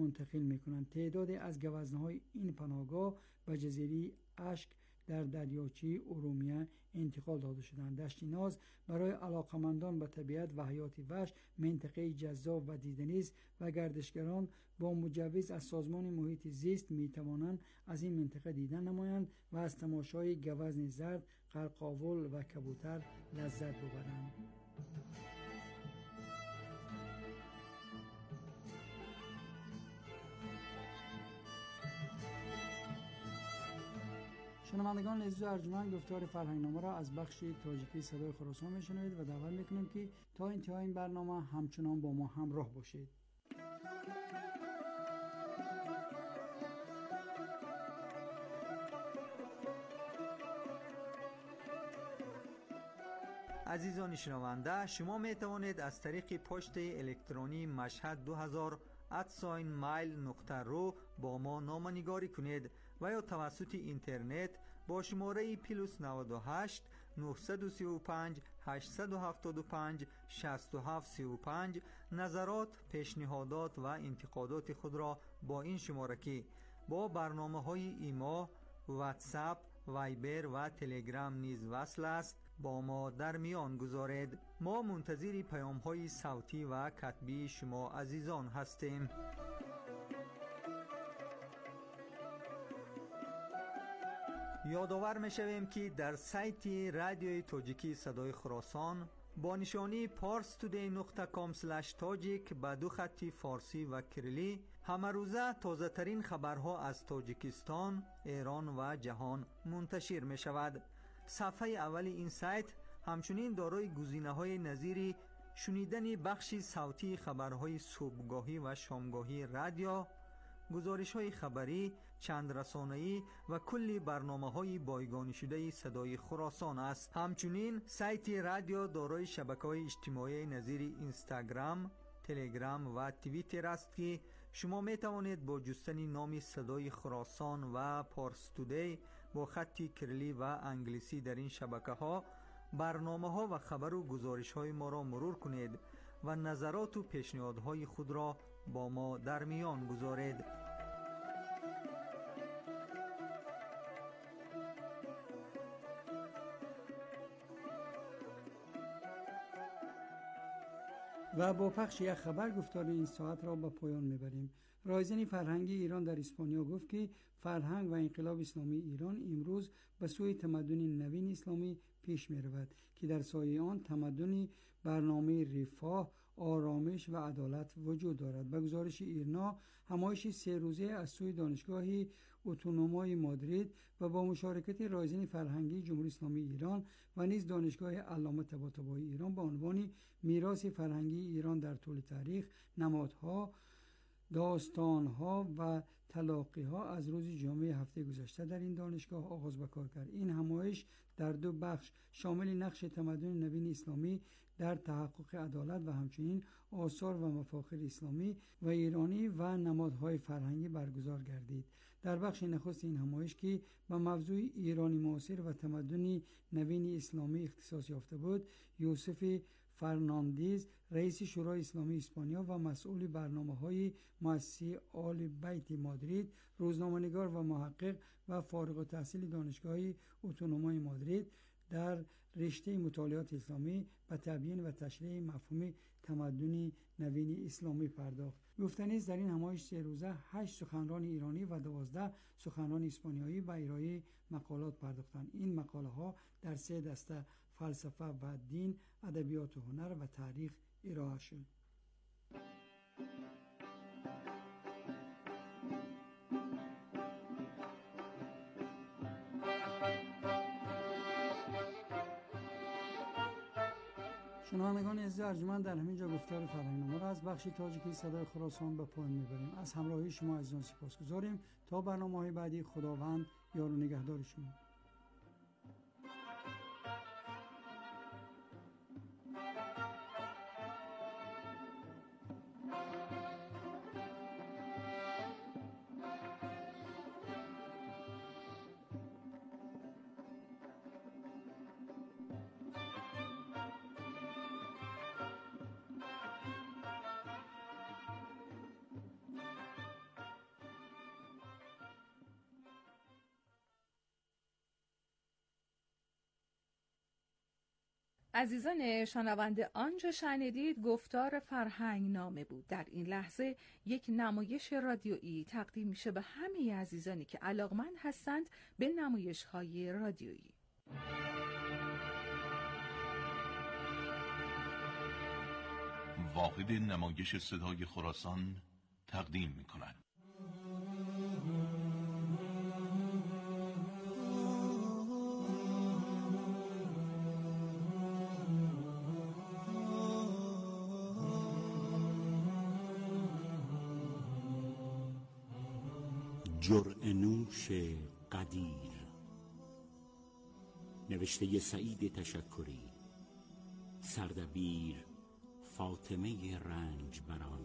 منتقل میکنند. تعدادی از گوزنهای این پناهگاه به جزیره اشک در دریاچه ارومیه انتقال داده شدند. دشت ناز برای علاقمندان به طبیعت و حیات وحش منطقه جذاب و دیدنی است و گردشگران با مجوز از سازمان محیط زیست می توانند از این منطقه دیدن نمایند و از تماشای گوزن زرد، قرقاول و کبوتر لذت ببرند. شنوندگان عزیز و ارجمند، گفتار فرهنگنامه را از بخش تاجیکی صدای خراسان میشنوید و دعوت میکنیم که تا انتهای این برنامه همچنان با ما همراه باشید. عزیزان شنونده، شما می توانید از طریق پست الکترونی mashhad2000@mail.ru با ما نامه‌نگاری کنید و یا توسط اینترنت با شماره +98 935 875 6735 نظرات، پیشنهادات و انتقادات خود را با این شماره که با برنامه‌های ایما، واتساپ، وایبر و تلگرام نیز وصل است با ما در میان گذارید. ما منتظر پیام‌های صوتی و کتبی شما عزیزان هستیم. یادآور می‌شویم که در سایت رادیوی تاجیکی صدای خراسان با نشانی parstoday.com/tajik با 2 خط فارسی و کریلی همه روزه تازه ترین خبرها از تاجیکستان، ایران و جهان منتشر می شود. صفحه اول این سایت همچنین دارای گزینه‌های نظیر شنیدن بخش صوتی خبرهای صبحگاهی و شامگاهی رادیو، گزارش‌های خبری، چند رسانه‌ای و کلی برنامه‌های بایگانی شده صدای خراسان است. همچنین سایت رادیو دارای شبکه‌های اجتماعی نظیر اینستاگرام، تلگرام و توییتر است که شما می توانید با جستن نام صدای خراسان و پارستودی با خط کریلی و انگلیسی در این شبکه‌ها برنامه‌ها و خبر و گزارش‌های ما را مرور کنید و نظرات و پیشنهادهای خود را با ما در میان گذارید. و با پخش یک خبر گفتار این ساعت را به پایان میبریم. رایزن فرهنگی ایران در اسپانیا گفت که فرهنگ و انقلاب اسلامی ایران امروز به سوی تمدن نوین اسلامی پیش می رود که در سایه آن تمدنی برنامه رفاه، آرامش و عدالت وجود دارد. به گزارش ایرنا، همایش 3 روزه از سوی دانشگاه اتونومای مادرید و با مشارکت رایزن فرهنگی جمهوری اسلامی ایران و نیز دانشگاه علامه طباطبایی ایران با عنوان میراث فرهنگی ایران در طول تاریخ، نمادها، داستانها و تلاقیها از روز جمعه هفته گذشته در این دانشگاه آغاز به کار کرد. این همایش در 2 بخش شامل نقش تمدن نوین اسلامی در تحقق عدالت و همچنین آثار و مفاخر اسلامی و ایرانی و نمادهای فرهنگی برگزار گردید. در بخش نخست این همایش که به موضوع ایرانی معاصر و تمدن نوین اسلامی اختصاص یافته بود، یوسف فرناندز، رئیس شورای اسلامی اسپانیا و مسئول برنامه‌های مؤسسه آل بیت مادرید، روزنامه‌نگار و محقق و فارغ التحصیل دانشگاه اتونومای مادرید، در رشته مطالعات اسلامی به تبیین و تشریح مفهوم تمدن نوین اسلامی پرداخت. گفتنیست در این همایش 3 روزه 8 سخنران ایرانی و 12 سخنران اسپانیایی به ارائه مقالات پرداختند. این مقاله ها در 3 دسته فلسفه و دین، ادبیات و هنر و تاریخ ارائه شد. شنوندگان عزیز ارجمند، در همین جا گفتار فرهنگنامه را از بخش تاجیکی صدای خراسان به پایان میبریم. از همراهی شما عزیزان سپاسگزاریم. تا برنامه‌های بعدی، خداوند یار و نگهدار شما. عزیزان شنونده، آنچه شنیدید گفتار فرهنگ نامه بود. در این لحظه یک نمایش رادیویی تقدیم میشه به همه عزیزانی که علاقمند هستند به نمایش‌های رادیویی. واحد نمایش صدای خراسان تقدیم می‌کند. جرعه‌نوش قدیر، نوشته سعید تشکری، سردبیر فاطمه رنجبران،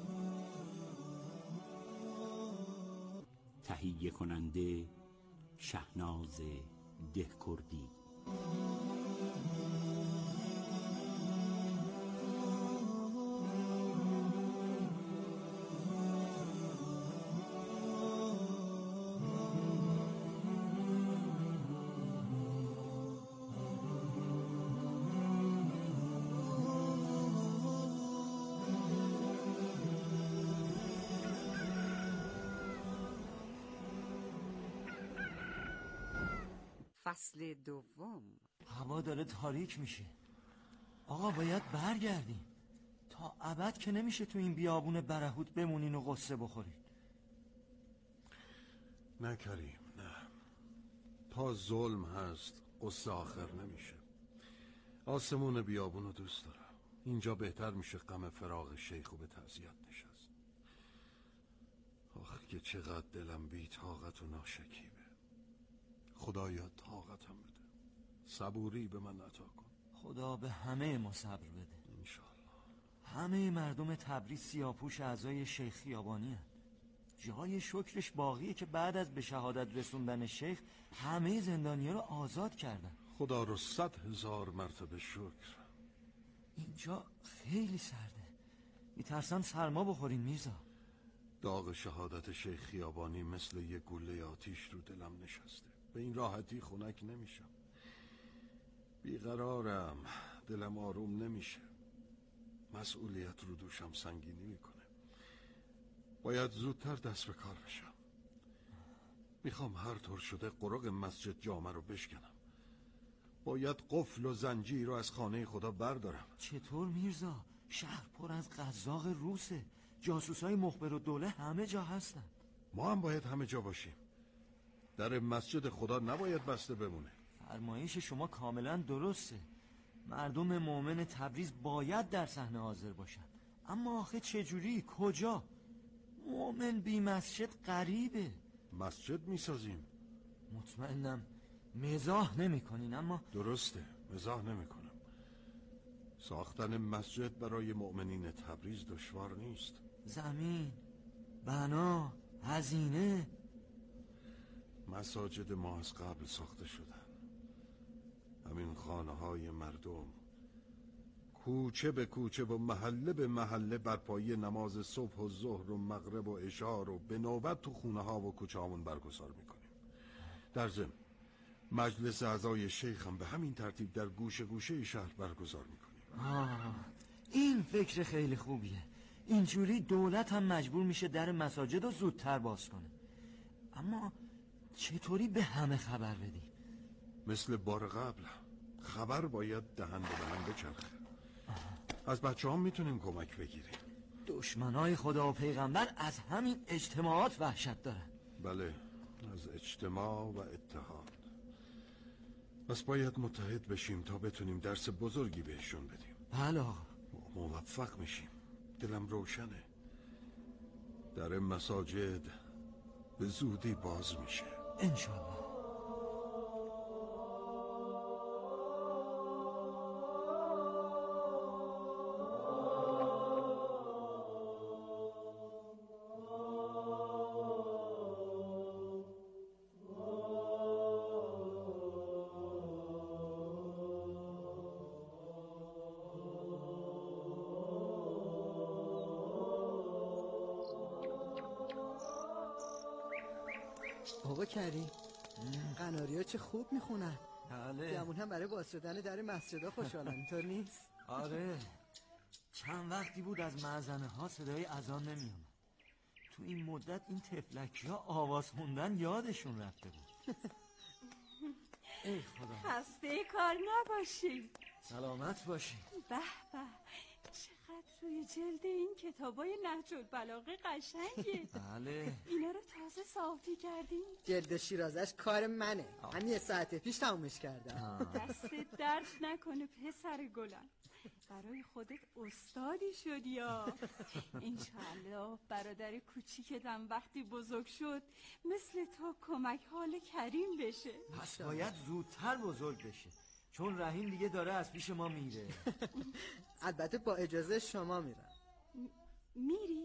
تهیه کننده شهناز دهکردی. فصل دوم. هوا داره تاریک میشه آقا، باید برگردیم. تا ابد که نمیشه تو این بیابون برهوت بمونین و قصه بخورین. نه کریم، نه. تا ظلم هست قصه آخر نمیشه. آسمون بیابون رو دوست دارم. اینجا بهتر میشه غم فراق شیخو به تعزیت نشست. آخ که چقدر دلم بی طاقت و ناشکیبه. خدایا طاقتم بده، صبوری به من عطا کن. خدا به همه ما صبر بده انشالله. همه مردم تبریز سیاپوش اعضای شیخ خیابانی هست. جای شکرش باقیه که بعد از به شهادت رسوندن شیخ همه زندانی‌ها رو آزاد کردن. خدا رو 100,000 مرتبه شکر. اینجا خیلی سرده، میترسم سرما بخورین میرزا. داغ شهادت شیخ خیابانی مثل یه گوله آتیش رو دلم نشسته. به این راحتی خنک نمیشم. بیقرارم، دلم آروم نمیشه. مسئولیت رو دوشم سنگینی میکنه. باید زودتر دست به کار بشم. میخوام هر طور شده قرق مسجد جامع رو بشکنم. باید قفل و زنجیر رو از خانه خدا بردارم. چطور میرزا؟ شهر پر از قزاق روسه، جاسوسای مخبر الدوله همه جا هستن. ما هم باید همه جا باشیم. در مسجد خدا نباید بسته بمونه. فرمایش شما کاملا درسته. مردم مؤمن تبریز باید در صحنه حاضر باشن. اما آخه چجوری؟ کجا؟ مؤمن بی مسجد غریبه. مسجد میسازیم. مطمئنم مزاح نمی کنین. اما درسته، مزاح نمی کنم. ساختن مسجد برای مؤمنین تبریز دشوار نیست. زمین، بنا، هزینه. مساجد ما از قبل ساخته شدن. همین خانه های مردم کوچه به کوچه و محله به محله برپایی نماز صبح و ظهر و مغرب و عشا رو به نوبت تو خونه ها و کوچه هامون برگزار میکنیم. در ضمن مجلس اعضای شیخ هم به همین ترتیب در گوشه گوشه شهر برگزار میکنیم. این فکر خیلی خوبیه. اینجوری دولت هم مجبور میشه در مساجد رو زودتر باز کنه. اما چطوری به همه خبر بدیم؟ مثل بار قبل خبر باید دهن به دهن بچرخه. از بچه هم میتونیم کمک بگیریم. دشمنای خدا و پیغمبر از همین اجتماعات وحشت دارن. بله، از اجتماع و اتحاد. پس باید متحد بشیم تا بتونیم درس بزرگی بهشون بدیم. بله آقا. موفق میشیم. دلم روشنه. در مساجد به زودی باز میشه انشالله. آقا کریم، قناری ها چه خوب میخونن. بله. گمون هم برای باز شدن در مسجدها خوشحالن، اینطور نیست؟ آره، چند وقتی بود از مأذنه ها صدای اذان نمیومد. تو این مدت این تفلکی ها آواز خوندن یادشون رفته بود. ای خدا. خسته کار نباشی. سلامت باشی. به به، چقدر روی جلد این کتابای نهج البلاغه قشنگه. بله. اینا رو تازه صافی کردیم. جلد شیرازش کار منه. من یه ساعت پیش تمومش کردم. دست درد نکنه پسر گلم، برای خودت استادی شدی یا. انشالله برادر کوچیکتم وقتی بزرگ شد مثل تو کمک حال کریم بشه. پس باید زودتر بزرگ بشه، چون رحیم دیگه داره از پیش ما میره. البته با اجازه شما میرم. میری؟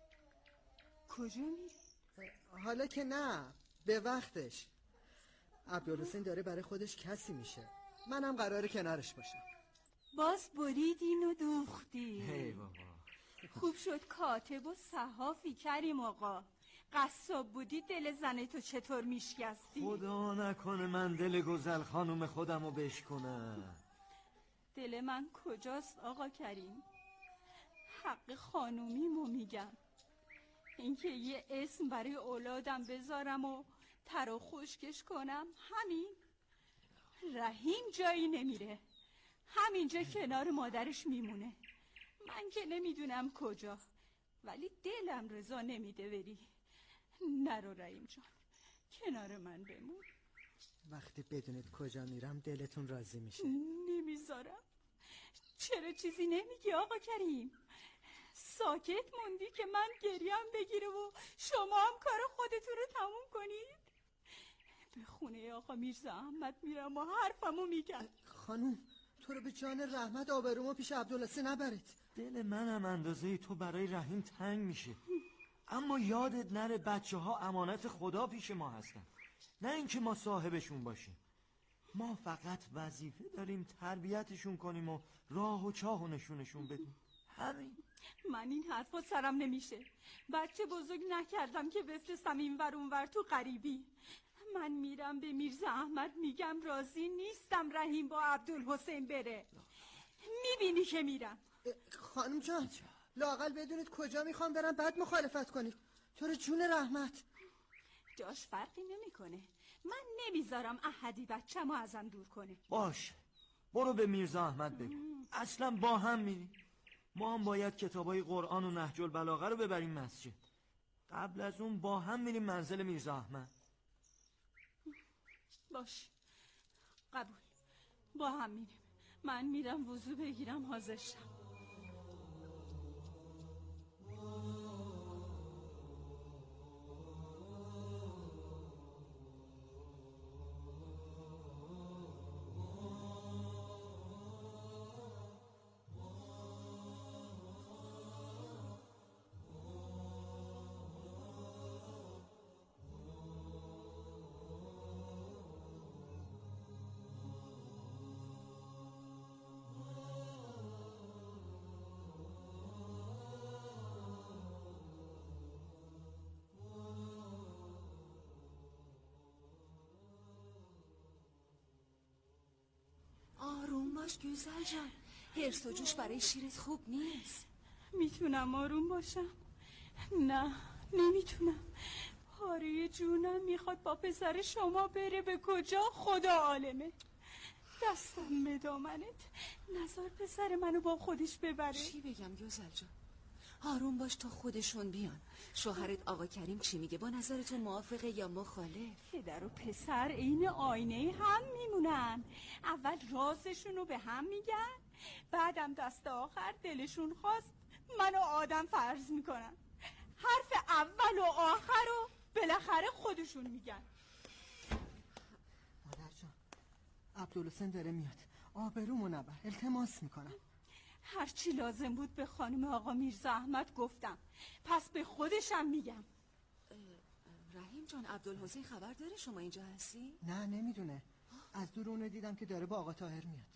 کجا میری؟ حالا که نه، به وقتش. عبدالحسین داره برای خودش کسی میشه، منم قراره کنارش باشم. باز بریدین و دوختی. هی بابا، خوب شد کاتب و صحافی کریم آقا. قصاب بودی دل زن تو چطور میشکستی؟ خدا نکنه من دل گزل خانوم خودمو بشکنم. دل من کجاست آقا کریم؟ حق خانومیمو میگم، اینکه یه اسم برای اولادم بذارم و تر و خشکش کنم، همین. رحیم جایی نمیره، همینجا کنار مادرش میمونه. من که نمیدونم کجا، ولی دلم رضا نمیده بری. نرو رحیم جان، کنار من بمون. وقتی بدونید کجا میرم دلتون راضی میشه. نمیذارم. چرا چیزی نمیگی آقا کریم؟ ساکت موندی که من گریم بگیره و شما هم کار خودتون رو تموم کنید؟ به خونه آقا میرزا احمد میرم و حرفمو میگم. خانوم، تو رو به جان رحمت آبرومو پیش عبدالحسین نبرید. دل منم اندازه تو برای رحیم تنگ میشه، اما یادت نره بچه ها امانت خدا پیش ما هستن، نه اینکه ما صاحبشون باشیم. ما فقط وظیفه داریم تربیتشون کنیم و راه و چاه و نشونشون بدیم، همین. من این حرفا سرم نمیشه. بچه بزرگ نکردم که بفرستم این ور اون ور تو غریبی. من میرم به میرزا احمد میگم راضی نیستم رحیم با عبدالحسین بره. میبینی که میرم. خانم جان، لااقل بدونید کجا میخوام برم بعد مخالفت کنید. تو رو جون رحمت. جاش فرقی نمیکنه. من نمیذارم احدی بچه‌مو ازم دور کنه. باش، برو به میرزا احمد بگو. اصلا با هم میریم. ما هم باید کتابای قرآن و نهج البلاغه رو ببریم مسجد. قبل از اون با هم میریم منزل میرزا احمد. باش، قبول. با هم میریم. من میرم وضو بگیرم حاضر شم. آروم باش گوزل جان، هرس و جوش برای شیرت خوب نیست. میتونم آروم باشم؟ نه، نمیتونم. پاره جونم میخواد با پسر شما بره به کجا خدا عالمه. دستم به دامنت، نزار پسر منو با خودش ببره. چی بگم گوزل جان؟ آروم باش تا خودشون بیان. شوهرت آقا کریم چی میگه؟ با نظرتون موافقه یا مخالف؟ پدر و پسر عین آینه هم میمونن. اول رازشونو به هم میگن، بعدم دست آخر دلشون خواست منو آدم فرض میکنن. حرف اول و آخر رو بالاخره خودشون میگن. مادر جان، عبدالحسین داره میاد، آبرومو نبر، التماس میکنم. هرچی لازم بود به خانم آقا میرزا احمد گفتم، پس به خودشم میگم. رحیم جان، عبدالحسین خبر داره شما اینجا هستی؟ نه، نمیدونه. از دور اونو دیدم که داره با آقا طاهر میاد.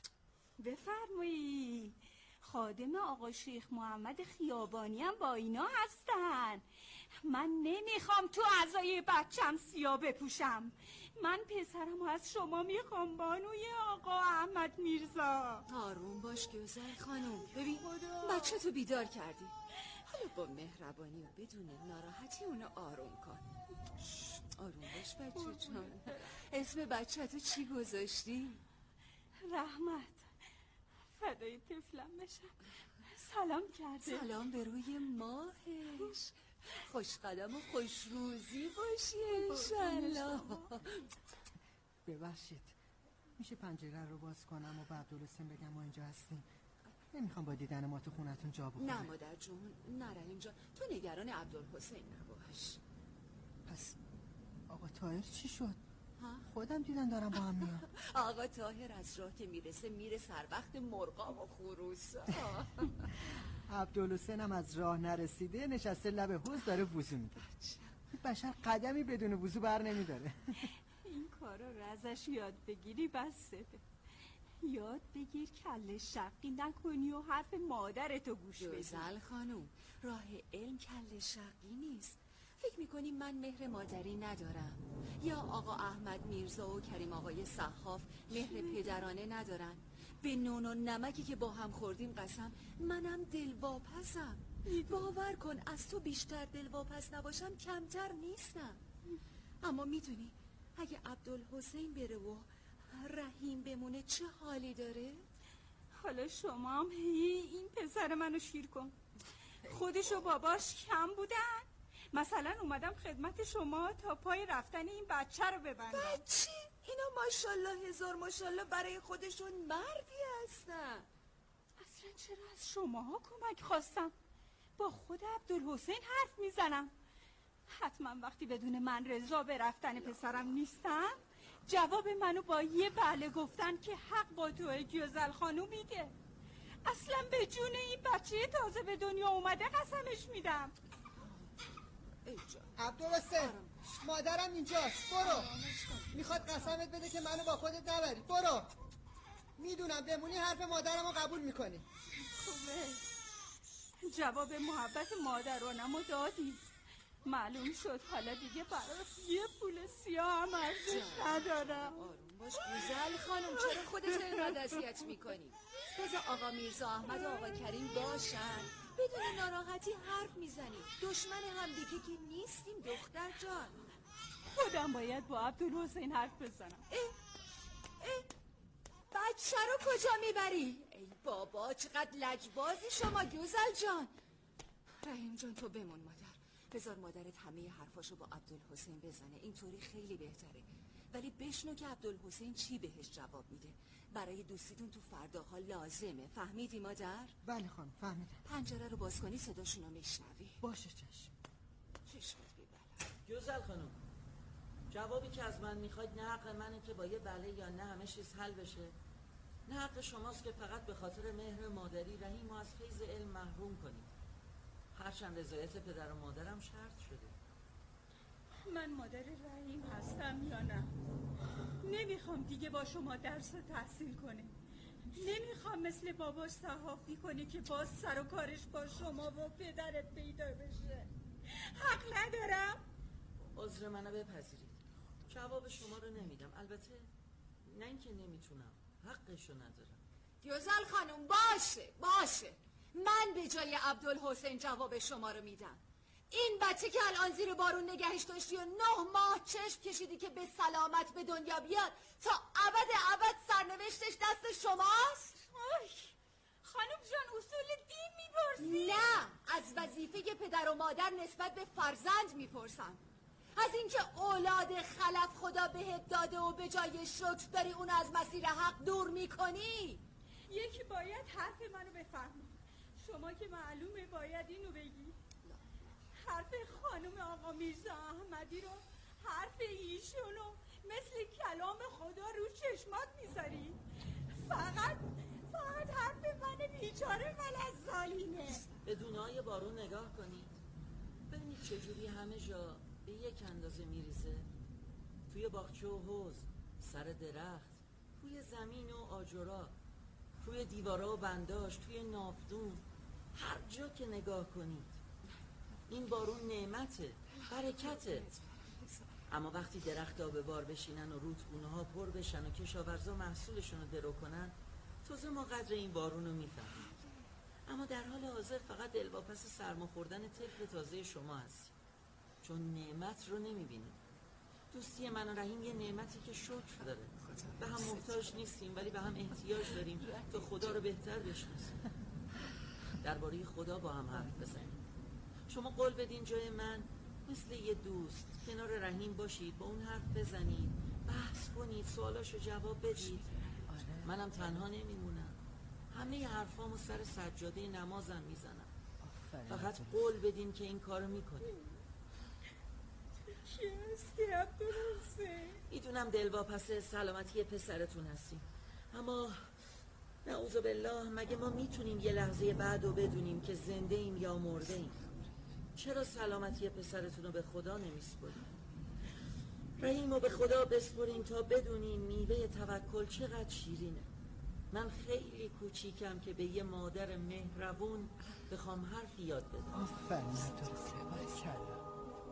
بفرمایید. خادم آقا شیخ محمد خیابانی هم با اینا هستن. من نمیخوام تو اعضای بچم سیاه بپوشم. من پسرم از شما میخوام بانوی آقا احمد میرزا. آروم باش گوزل خانم. ببین بچه تو بیدار کردی. حالا با مهربانی و بدون ناراحتی اونو آروم کن. آروم باش بچه جان. اسم بچه تو چی گذاشتی؟ رحمت. فدای طفلم بشم. سلام کرده. سلام به روی ماهش. خوش قدم و خوش روزی باشی انشالله. ببخشید میشه پنجره رو باز کنم و به عبدالحسین بگم ما اینجا هستیم؟ نمیخوام با دیدن ما تو خونتون جا بخوره. نه مادر جون، نه اینجا. تو نگران عبدالحسین نباش. پس آقا طاهر چی شد؟ خودم دیدن دارم با هم میام. آقا طاهر از راه که میره سر وقت مرغا و خروسا. عبدالحسین هم از راه نرسیده نشسته لب حوض داره وضو میگیره. بشر قدمی بدون وضو بر نمیداره. این کارا رو ازش یاد بگیری بسته. یاد بگیر کله شقی نکنی و حرف مادرتو گوش بدی. گوزل خانوم، راه علم کله شقی نیست. فکر میکنی من مهر مادری ندارم؟ یا آقا احمد میرزا و کریم آقای صحاف مهر پدرانه ندارن؟ به نون و نمکی که با هم خوردیم قسم منم دلواپسم. باور کن از تو بیشتر دلواپس نباشم کمتر نیستم. اما میدونی اگه عبدالحسین بره و رحیم بمونه چه حالی داره؟ حالا شما هم این پسر منو شیر کن. خودش و باباش کم بودن؟ مثلا اومدم خدمت شما تا پای رفتن این بچه رو ببندم. بچه؟ اینا ماشالله هزار ماشالله برای خودشون مردی هستن. اصلا چرا از شماها کمک خواستم؟ با خود عبدالحسین حرف میزنم. حتما وقتی بدون من رضا به رفتن پسرم نیستم جواب منو با یه بله گفتن که حق با توی گوزل خانوم میده. اصلا به جون این بچه تازه به دنیا اومده قسمش میدم. عبدالحسین مادرم اینجاست، برو. میخواد قسمت بده که منو با خودت نبری. برو. میدونم بمونی حرف مادرم رو قبول میکنی. خوبه. جواب محبت مادرانمو دادی. معلوم شد حالا دیگه برات یه پول سیاه هم ارزش ندارم. آروم باش گوزل خانم، چرا خودت اینقدر اذیت میکنی؟ بذار آقا میرزا احمد و آقا کریم باشن، بدون ناراحتی حرف میزنیم. دشمن همدیگه که نیستیم دختر جان. خودم باید با عبدالحسین حرف بزنم. بچه رو کجا میبری؟ ای بابا چقدر لجبازی شما گوزل جان. رحیم جان تو بمون مادر. بذار مادرت همه حرفاشو با عبدالحسین بزنه، اینطوری خیلی بهتره. ولی بشنو که عبدالحسین چی بهش جواب میده. برای دوستیتون تو فرداها لازمه. فهمیدی مادر؟ بله خانم فهمیدم. پنجره رو باز کنی صداشونو میشنوی. باشه چشم. چشمت بیبله. گوزل خانم، جوابی که از من میخواید نه حق منه که با یه بله یا نه همه چیز حل بشه، نه حق شماست که فقط به خاطر مهر مادری رحیم و از فیض علم محروم کنید. هرچند رضایت پدر و مادرم شرط شده. من مادر رحیم هستم یا نه؟ نمیخوام دیگه با شما درس و تحصیل کنه. نمیخوام مثل باباش صحافی کنه که باز سر و کارش با شما و پدرت پیدا بشه. حق ندارم؟ عذر منو بپذیرید، جواب شما رو نمیدم. البته نه اینکه نمیتونم، حقشو ندارم. گوزل خانم باشه من به جای عبدالحسین جواب شما رو میدم. این بچه که الان زیر بارون نگهش داشتی و 9 ماه چشم کشیدی که به سلامت به دنیا بیاد تا ابد سرنوشتش دست شماست؟ خانم جان اصول دین میپرسی؟ نه، از وظیفه پدر و مادر نسبت به فرزند میپرسم. از اینکه اولاد خلف خدا بهت داده و به جای شکر داری اون از مسیر حق دور میکنی. یکی باید حرف منو بفهمی. شما که معلومه باید اینو بگی. حرف خانم آقا میرزا احمدی رو حرف ایشونو مثل کلام خدا رو چشمات میذاری. فقط حرف من بیچاره فلزالینه. به دونای بارون نگاه کنید، ببینید چجوری همه جا به یک اندازه میریزه. توی باغچه و حوض، سر درخت، توی زمین و آجرا، توی دیوارا و بنداش، توی ناودون، هر جا که نگاه کنید. این بارون نعمته، برکته. اما وقتی درخت ها به بار بشینن و رودخونه ها پر بشن و کشاورزا محصولشون رو درو کنن، تازه ما قدر این بارون رو میفهمیم. اما در حال حاضر فقط دلواپس سرما خوردن طفل تازه شما هستیم، چون نعمت رو نمیبینیم. دوستی من و رحیم یه نعمتی که شکر داره. به هم محتاج نیستیم ولی به هم احتیاج داریم تا خدا رو بهتر بشناسیم. درباره خدا با هم حرف بزنیم. شما قول بدین جای من مثل یه دوست کنار رحیم باشید، با اون حرف بزنید، بحث کنید، سوالاشو جواب بدید. منم تنها نمیمونم، همه حرفامو سر سجاده نمازم میزنم. فقط قول بدین که این کارو میکنید. چی هستی عبدالحسین؟ میدونم دلواپس سلامتی پسرتون هستیم، اما نعوذ بالله مگه ما میتونیم یه لحظه بعد رو بدونیم که زنده ایم یا مرده ایم؟ چرا سلامتی پسرتون رو به خدا نمیسپریم؟ رحیم رو به خدا بسپرین تا بدونین میوه توکل چقدر شیرینه. من خیلی کوچیکم که به یه مادر مهربون بخوام حرفی یاد بدم. آفرین عبدالحسین، باریکلا.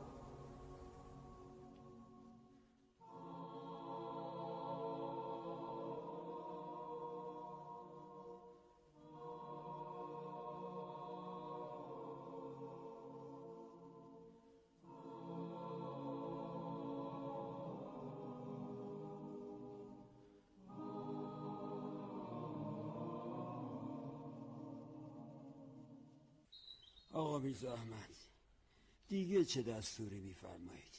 آقا میرزا احمد، دیگه چه دستوری میفرمایید؟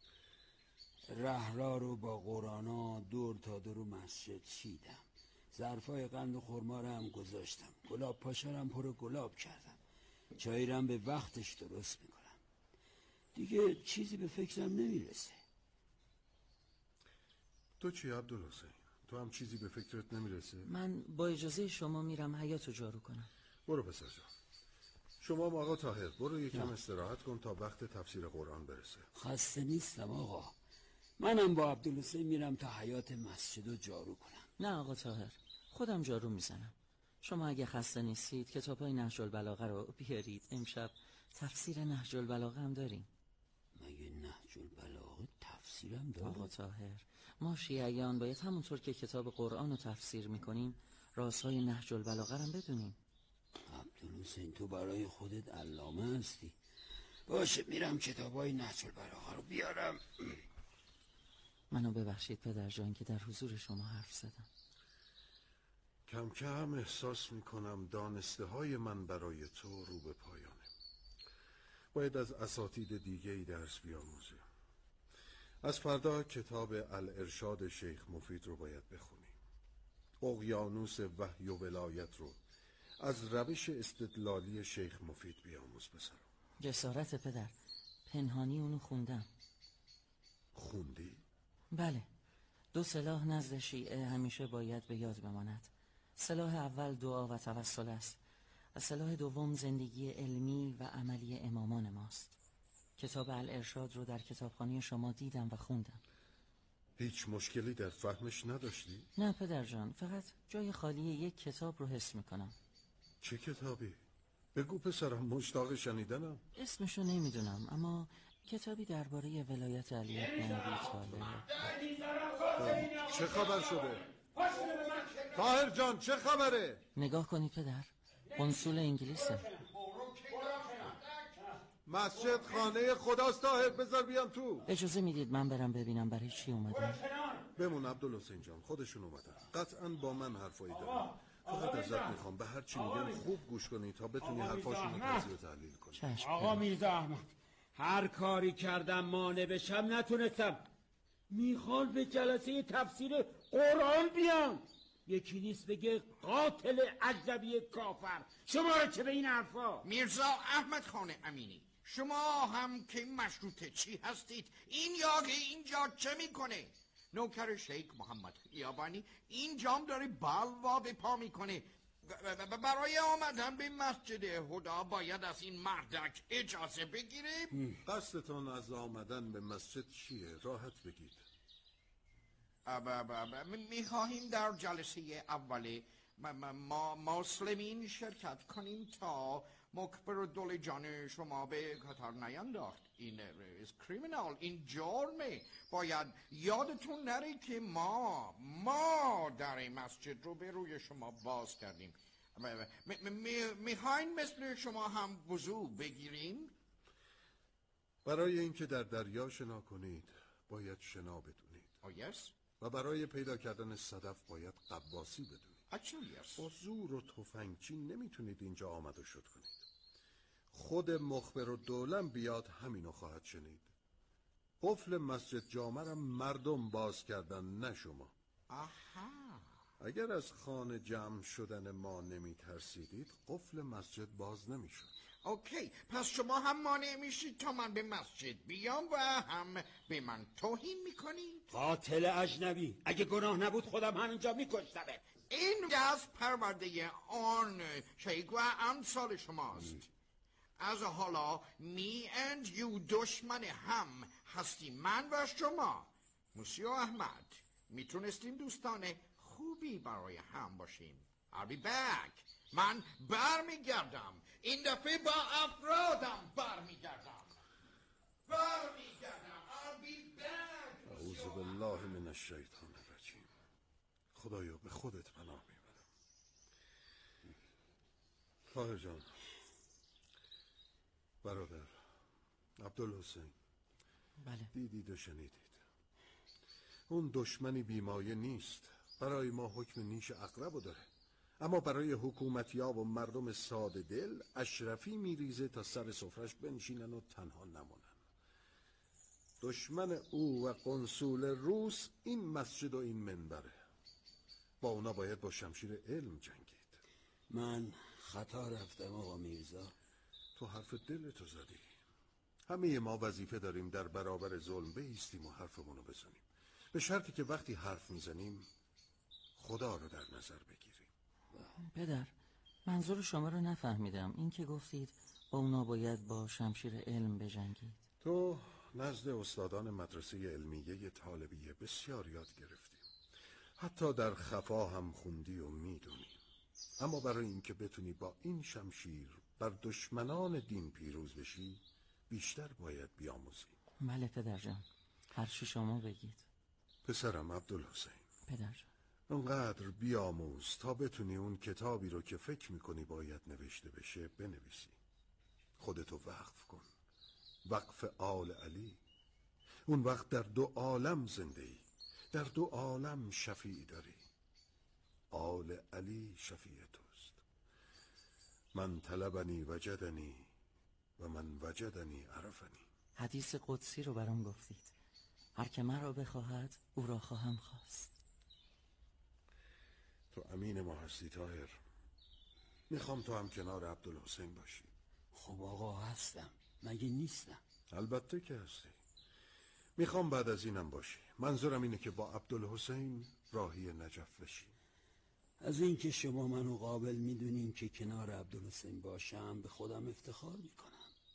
رهرا رو با قرانا دور تا دور مسجد چیدم، ظرفای قند و خرما رو هم گذاشتم، گلاب پاشا رو هم پر گلاب کردم، چای رو هم به وقتش درست میکنم. دیگه چیزی به فکرم نمیرسه. تو چی عبدالحسین؟ تو هم چیزی به فکرت نمیرسه؟ من با اجازه شما میرم حیاطو جارو کنم. برو پسر جان. شما هم آقا طاهر برو یکم استراحت کن تا وقت تفسیر قرآن برسه. خسته نیستم آقا، منم با عبدالحسین میرم تا حیاط مسجد رو جارو کنم. نه آقا طاهر، خودم جارو میزنم. شما اگه خسته نیستید کتابای نهج البلاغه رو بیارید، امشب تفسیر نهج البلاغه هم داریم. مگه نهج البلاغه تفسیرم داره؟ آقا طاهر، ما شیعیان باید همونطور که کتاب قرآن رو تفسیر میکنیم رازهای نهج البلاغه هم بدونیم. عبدالحسین تو برای خودت علامه هستی. باشه میرم کتابای نهج البلاغه رو بیارم. منو ببخشید پدر جان که در حضور شما حرف زدم. کم کم احساس میکنم دانسته های من برای تو رو به پایانه. باید از اساتید دیگه‌ای درس بیاموزی. از فردا کتاب الارشاد شیخ مفید رو باید بخونی. اقیانوس وحی و ولایت رو از روش استدلالی شیخ مفید بیاموز پسرم. جسارت پدر، پنهانی اونو خوندم. خوندی؟ بله. 2 سلاح نزد شیعه همیشه باید به یاد بماند. سلاح اول دعا و توسل است و سلاح دوم زندگی علمی و عملی امامان ماست. کتاب الارشاد رو در کتابخانه شما دیدم و خوندم. هیچ مشکلی در فهمش نداشتی؟ نه پدر جان، فقط جای خالی یک کتاب رو حس میکنم. چه کتابی؟ بگو پسرم، مشتاق شنیدنم. اسمشو نمیدونم، اما کتابی درباره ولایت علی بن ابی طالب. چه خبر شده؟ طاهر جان چه خبره؟ نگاه کنید پدر، قنصول انگلیسه. مسجد خانه خداست طاهر، بذار بیام تو. اجازه میدید من برم ببینم برای چی اومدن؟ بمون عبدالحسین جان، خودشون اومدن، قطعا با من حرفایی دارن. فقط ازت میخوام به هر چی میگن خوب گوش کنی تا بتونی حرفاشون رو تجزیه و تحلیل کنی. آقا میرزا احمد، هر کاری کردم مانع بشم نتونستم. میخوان به جلسه تفسیر قرآن بیام، یکی نیست بگه قاتل اجنبی کافر. شما رو چه به این حرفا؟ میرزا احمد خان امینی، شما هم که مشروطه چی هستید؟ این یاگه اینجا چه میکنه؟ نوکر شیخ محمد خیابانی این جام داره بلوا به پا میکنه. برای آمدن به مسجد هدا باید از این مردک اجازه بگیریم. قصدتان از آمدن به مسجد چیه؟ راحت بگید. میخواهیم در جلسه اوله ما مسلمین شرکت کنیم تا مکبر و دل جان شما به خطر نینداخت. این کریمینال، این جرمه. باید یادتون نره که ما در این مسجد رو به روی شما باز کردیم. میخواین مثل شما هم وضو بگیریم؟ برای اینکه در دریا شنا کنید باید شنا بدونید. و برای پیدا کردن صدف باید قواسی بدونید. با زور و تفنگچین نمیتونید اینجا آمد و شد کنید. خود مخبر و دولم بیاد همینو خواهد شنید. قفل مسجد جامع مردم باز کردن، نه شما. اگر از خانه جمع شدن ما نمی ترسیدید قفل مسجد باز نمی شد. اوکی، پس شما هم مانع میشید تا من به مسجد بیام و هم به من توهین میکنید؟ قاتل اجنبی، اگه گناه نبود خودم همینجا میکشتمه. این دست پرورده آن شیخ و امثال شماست. از حالا می اند یو دشمن هم هستیم، من و شما. موسیو احمد، میتونستیم دوستان خوبی برای هم باشیم. I'll be back. من برمیگردم. این دفعه با افرادم برمیگردم. I'll be back. اعوذ بالله من الشیطان الرجیم. خدایا به خودت پناه میبرم. طاهر جان، برادر عبدالحسین، بله. دیدید و شنیدید. اون دشمنی بیمایه نیست. برای ما حکم نیش عقربو داره، اما برای حکومتی‌ها و مردم ساده دل اشرفی میریزه تا سر سفرش بنشینن و تنها نمونن. دشمن او و قنصول روس این مسجد و این منبره. با اونا باید با شمشیر علم جنگید. من خطا رفتم آقا میرزا. تو حرف دلتو زدی. همه ما وظیفه داریم در برابر ظلم بایستیم و حرفمونو بزنیم، به شرطی که وقتی حرف میزنیم خدا رو در نظر بگیریم. پدر، منظور شما رو نفهمیدم. این که گفتید با اونا باید با شمشیر علم بجنگید. تو نزد استادان مدرسه علمیه طالبیه بسیار یاد گرفتی، حتی در خفا هم خوندی و میدونی. اما برای اینکه بتونی با این شمشیر بر دشمنان دین پیروز بشی بیشتر باید بیاموزی. بله پدر جان، هر چی شما بگید. پسرم عبدالحسین، پدر جان، اونقدر بیاموز تا بتونی اون کتابی رو که فکر میکنی باید نوشته بشه بنویسی. خودتو وقف کن، وقف آل علی. اون وقت در دو عالم زنده ای، در دو عالم شفیع داری. آل علی شفیع توست. من طلبنی وجدنی و من وجدنی عرفنی. حدیث قدسی رو برام گفتید، هر که من را بخواهد او را خواهم خواست. تو امین ما هستی طاهر. میخوام تو هم کنار عبدالحسین باشی. خب آقا هستم، مگه نیستم؟ البته که هستی. میخوام بعد از اینم باشی. منظورم اینه که با عبدالحسین راهی نجف بشی. از این که شما منو قابل میدونین که کنار عبدالحسین باشم به خودم افتخار میکنم.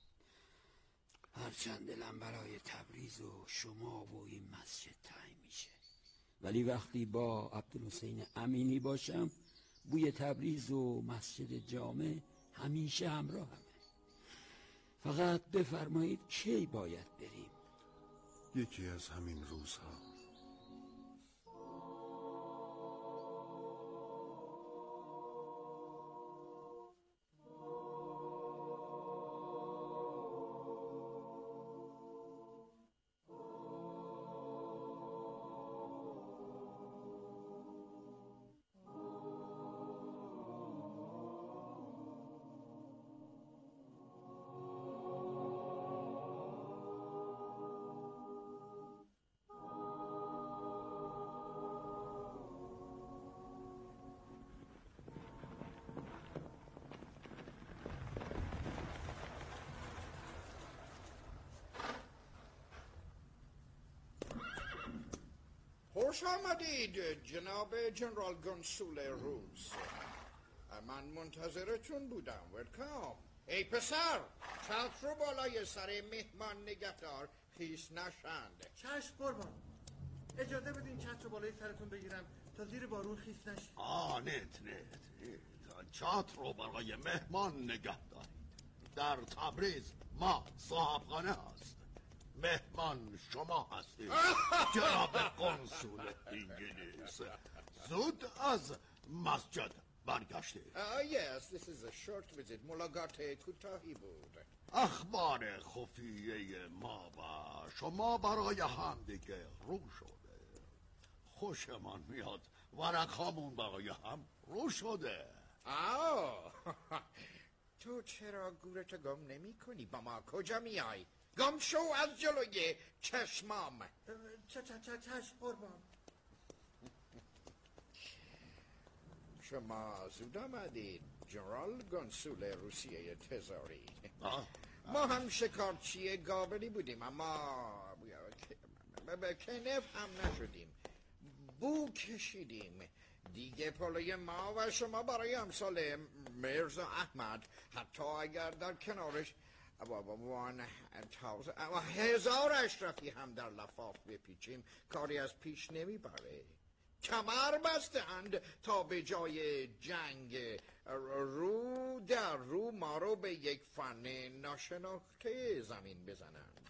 هرچند دلم برای تبریز و شما و این مسجد تنگ میشه، ولی وقتی با عبدالحسین امینی باشم بوی تبریز و مسجد جامع همیشه همراهمه. فقط بفرمایید کی باید بریم؟ یکی از همین روزها. خوش آمدید جناب جنرال قنصول روس. من منتظرتون بودم. ولکام. ای پسر، چتر رو بالای سر مهمان نگهدار خیس نشند. چشم قربان. اجازه بدین چتر رو بالای سرتون بگیرم تا زیر بارون خیس نشید. نه چتر رو برای مهمان نگهدارید. در تبریز ما صاحبخانه هست. مهمان شما هستید جناب قنصول انگلیس. زود از مسجد برگشتید. Yes, this is a short visit. ملاقات کوتاهی بود. اخبار خفیه ما و شما برای هم دیگه رو شده. خوشمان میاد ورقهامون برای هم رو شده. تو چرا گورتو گم نمی کنی؟ با ما کجا میای؟ گم شو از جلوی چشمام. چشم قربان. شما زود آمدید جنرال قنصول روسیه تزاری. ما هم شکارچی گاوری بودیم اما به کنف هم نشدیم. بو کشیدیم دیگه. پلوی ما و شما برای امثال میرزا احمد حتی اگر در کنارش 1000 اشرفی هم در لفاف بپیچیم کاری از پیش نمیبره. کمر بستند تا به جای جنگ رو در رو ما رو به یک فن ناشناخته زمین بزنند.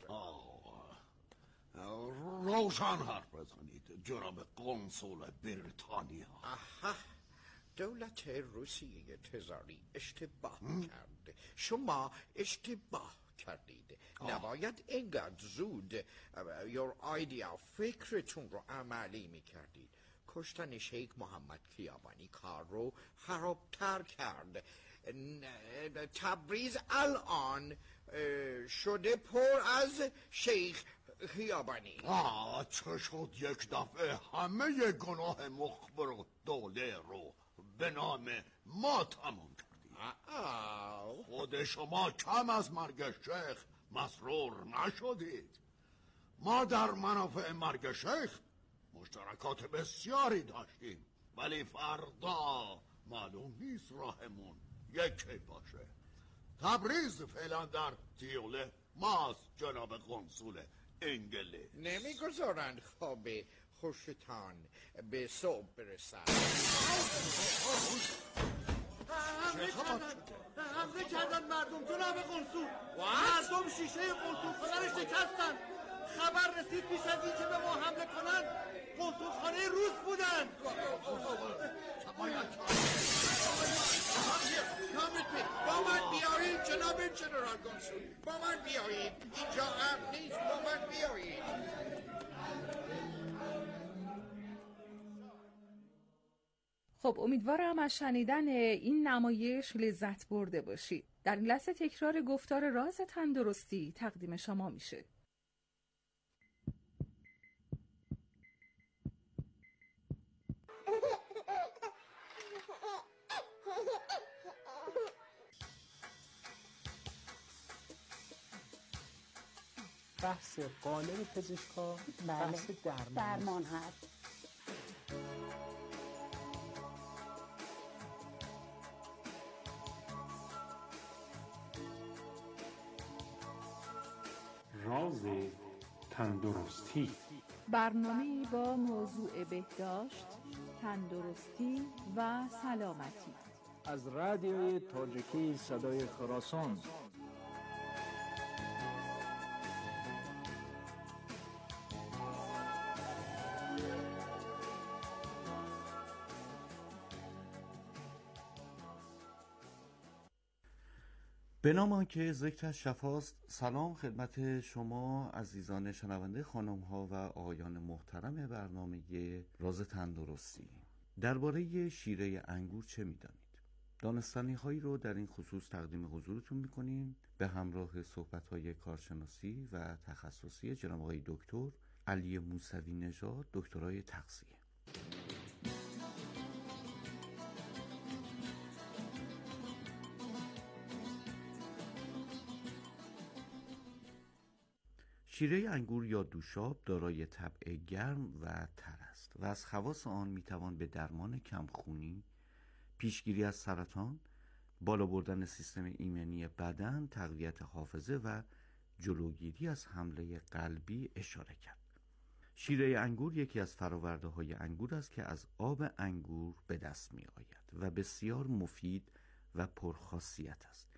روشن حرف بزنید جناب قنصول بریتانیا. دولت روسیه تزاری اشتباه کرد. شما اشتباه کردید. نباید اینقدر زود your idea فکرتون رو عملی میکردید. کشتن شیخ محمد خیابانی کار رو خرابتر کرد. تبریز الان شده پر از شیخ خیابانی. چه شد یک دفعه همه گناه مخبر و دوله رو به نام ما تمام کردیم؟ خود شما کم از مرگ شیخ مسرور نشدید. ما در منافع مرگ شیخ مشترکات بسیاری داشتیم، ولی فردا معلوم نیست راهمون یکی باشه. تبریز فعلا در دیوله ماست جناب قنصول انگلیس. نمیگذارند خواب خوشتان به صبح برسد. حمله کردن مردم جناب قنصول. مردم شیشه قنصولخانه رو شکستن. خبر رسید پیش از این که به ما حمله کنن قنصولخانه روس بودن. با من بیایید جناب جنرال قنصول. با من بیایید. اینجا امن نیست. با من بیایید. خب امیدوارم از شنیدن این نمایش لذت برده باشید. در این لحظه تکرار گفتار راز تندرستی تقدیم شما میشه. بحث قالب پزشکا بحث درمان هست. راز تندرستی، برنامه‌ای با موضوع بهداشت، تندرستی و سلامتی از رادیوی تاجیکی صدای خراسان. به نام آنکه ذکرش شفاست. سلام خدمت شما عزیزان شنونده، خانم ها و آقایان محترم برنامه راز تندرستی. درباره شیره انگور چه میدانید؟ دانستنی هایی رو در این خصوص تقدیم حضورتون میکنیم به همراه صحبت های کارشناسی و تخصصی جناب آقای دکتر علی موسوی نژاد، دکترای تغذیه. شیره انگور یا دوشاب دارای طبع گرم و تر است و از خواص آن میتوان به درمان کمخونی، پیشگیری از سرطان، بالا بردن سیستم ایمنی بدن، تقویت حافظه و جلوگیری از حمله قلبی اشاره کرد. شیره انگور یکی از فراورده های انگور است که از آب انگور به دست می آید و بسیار مفید و پرخاصیت است.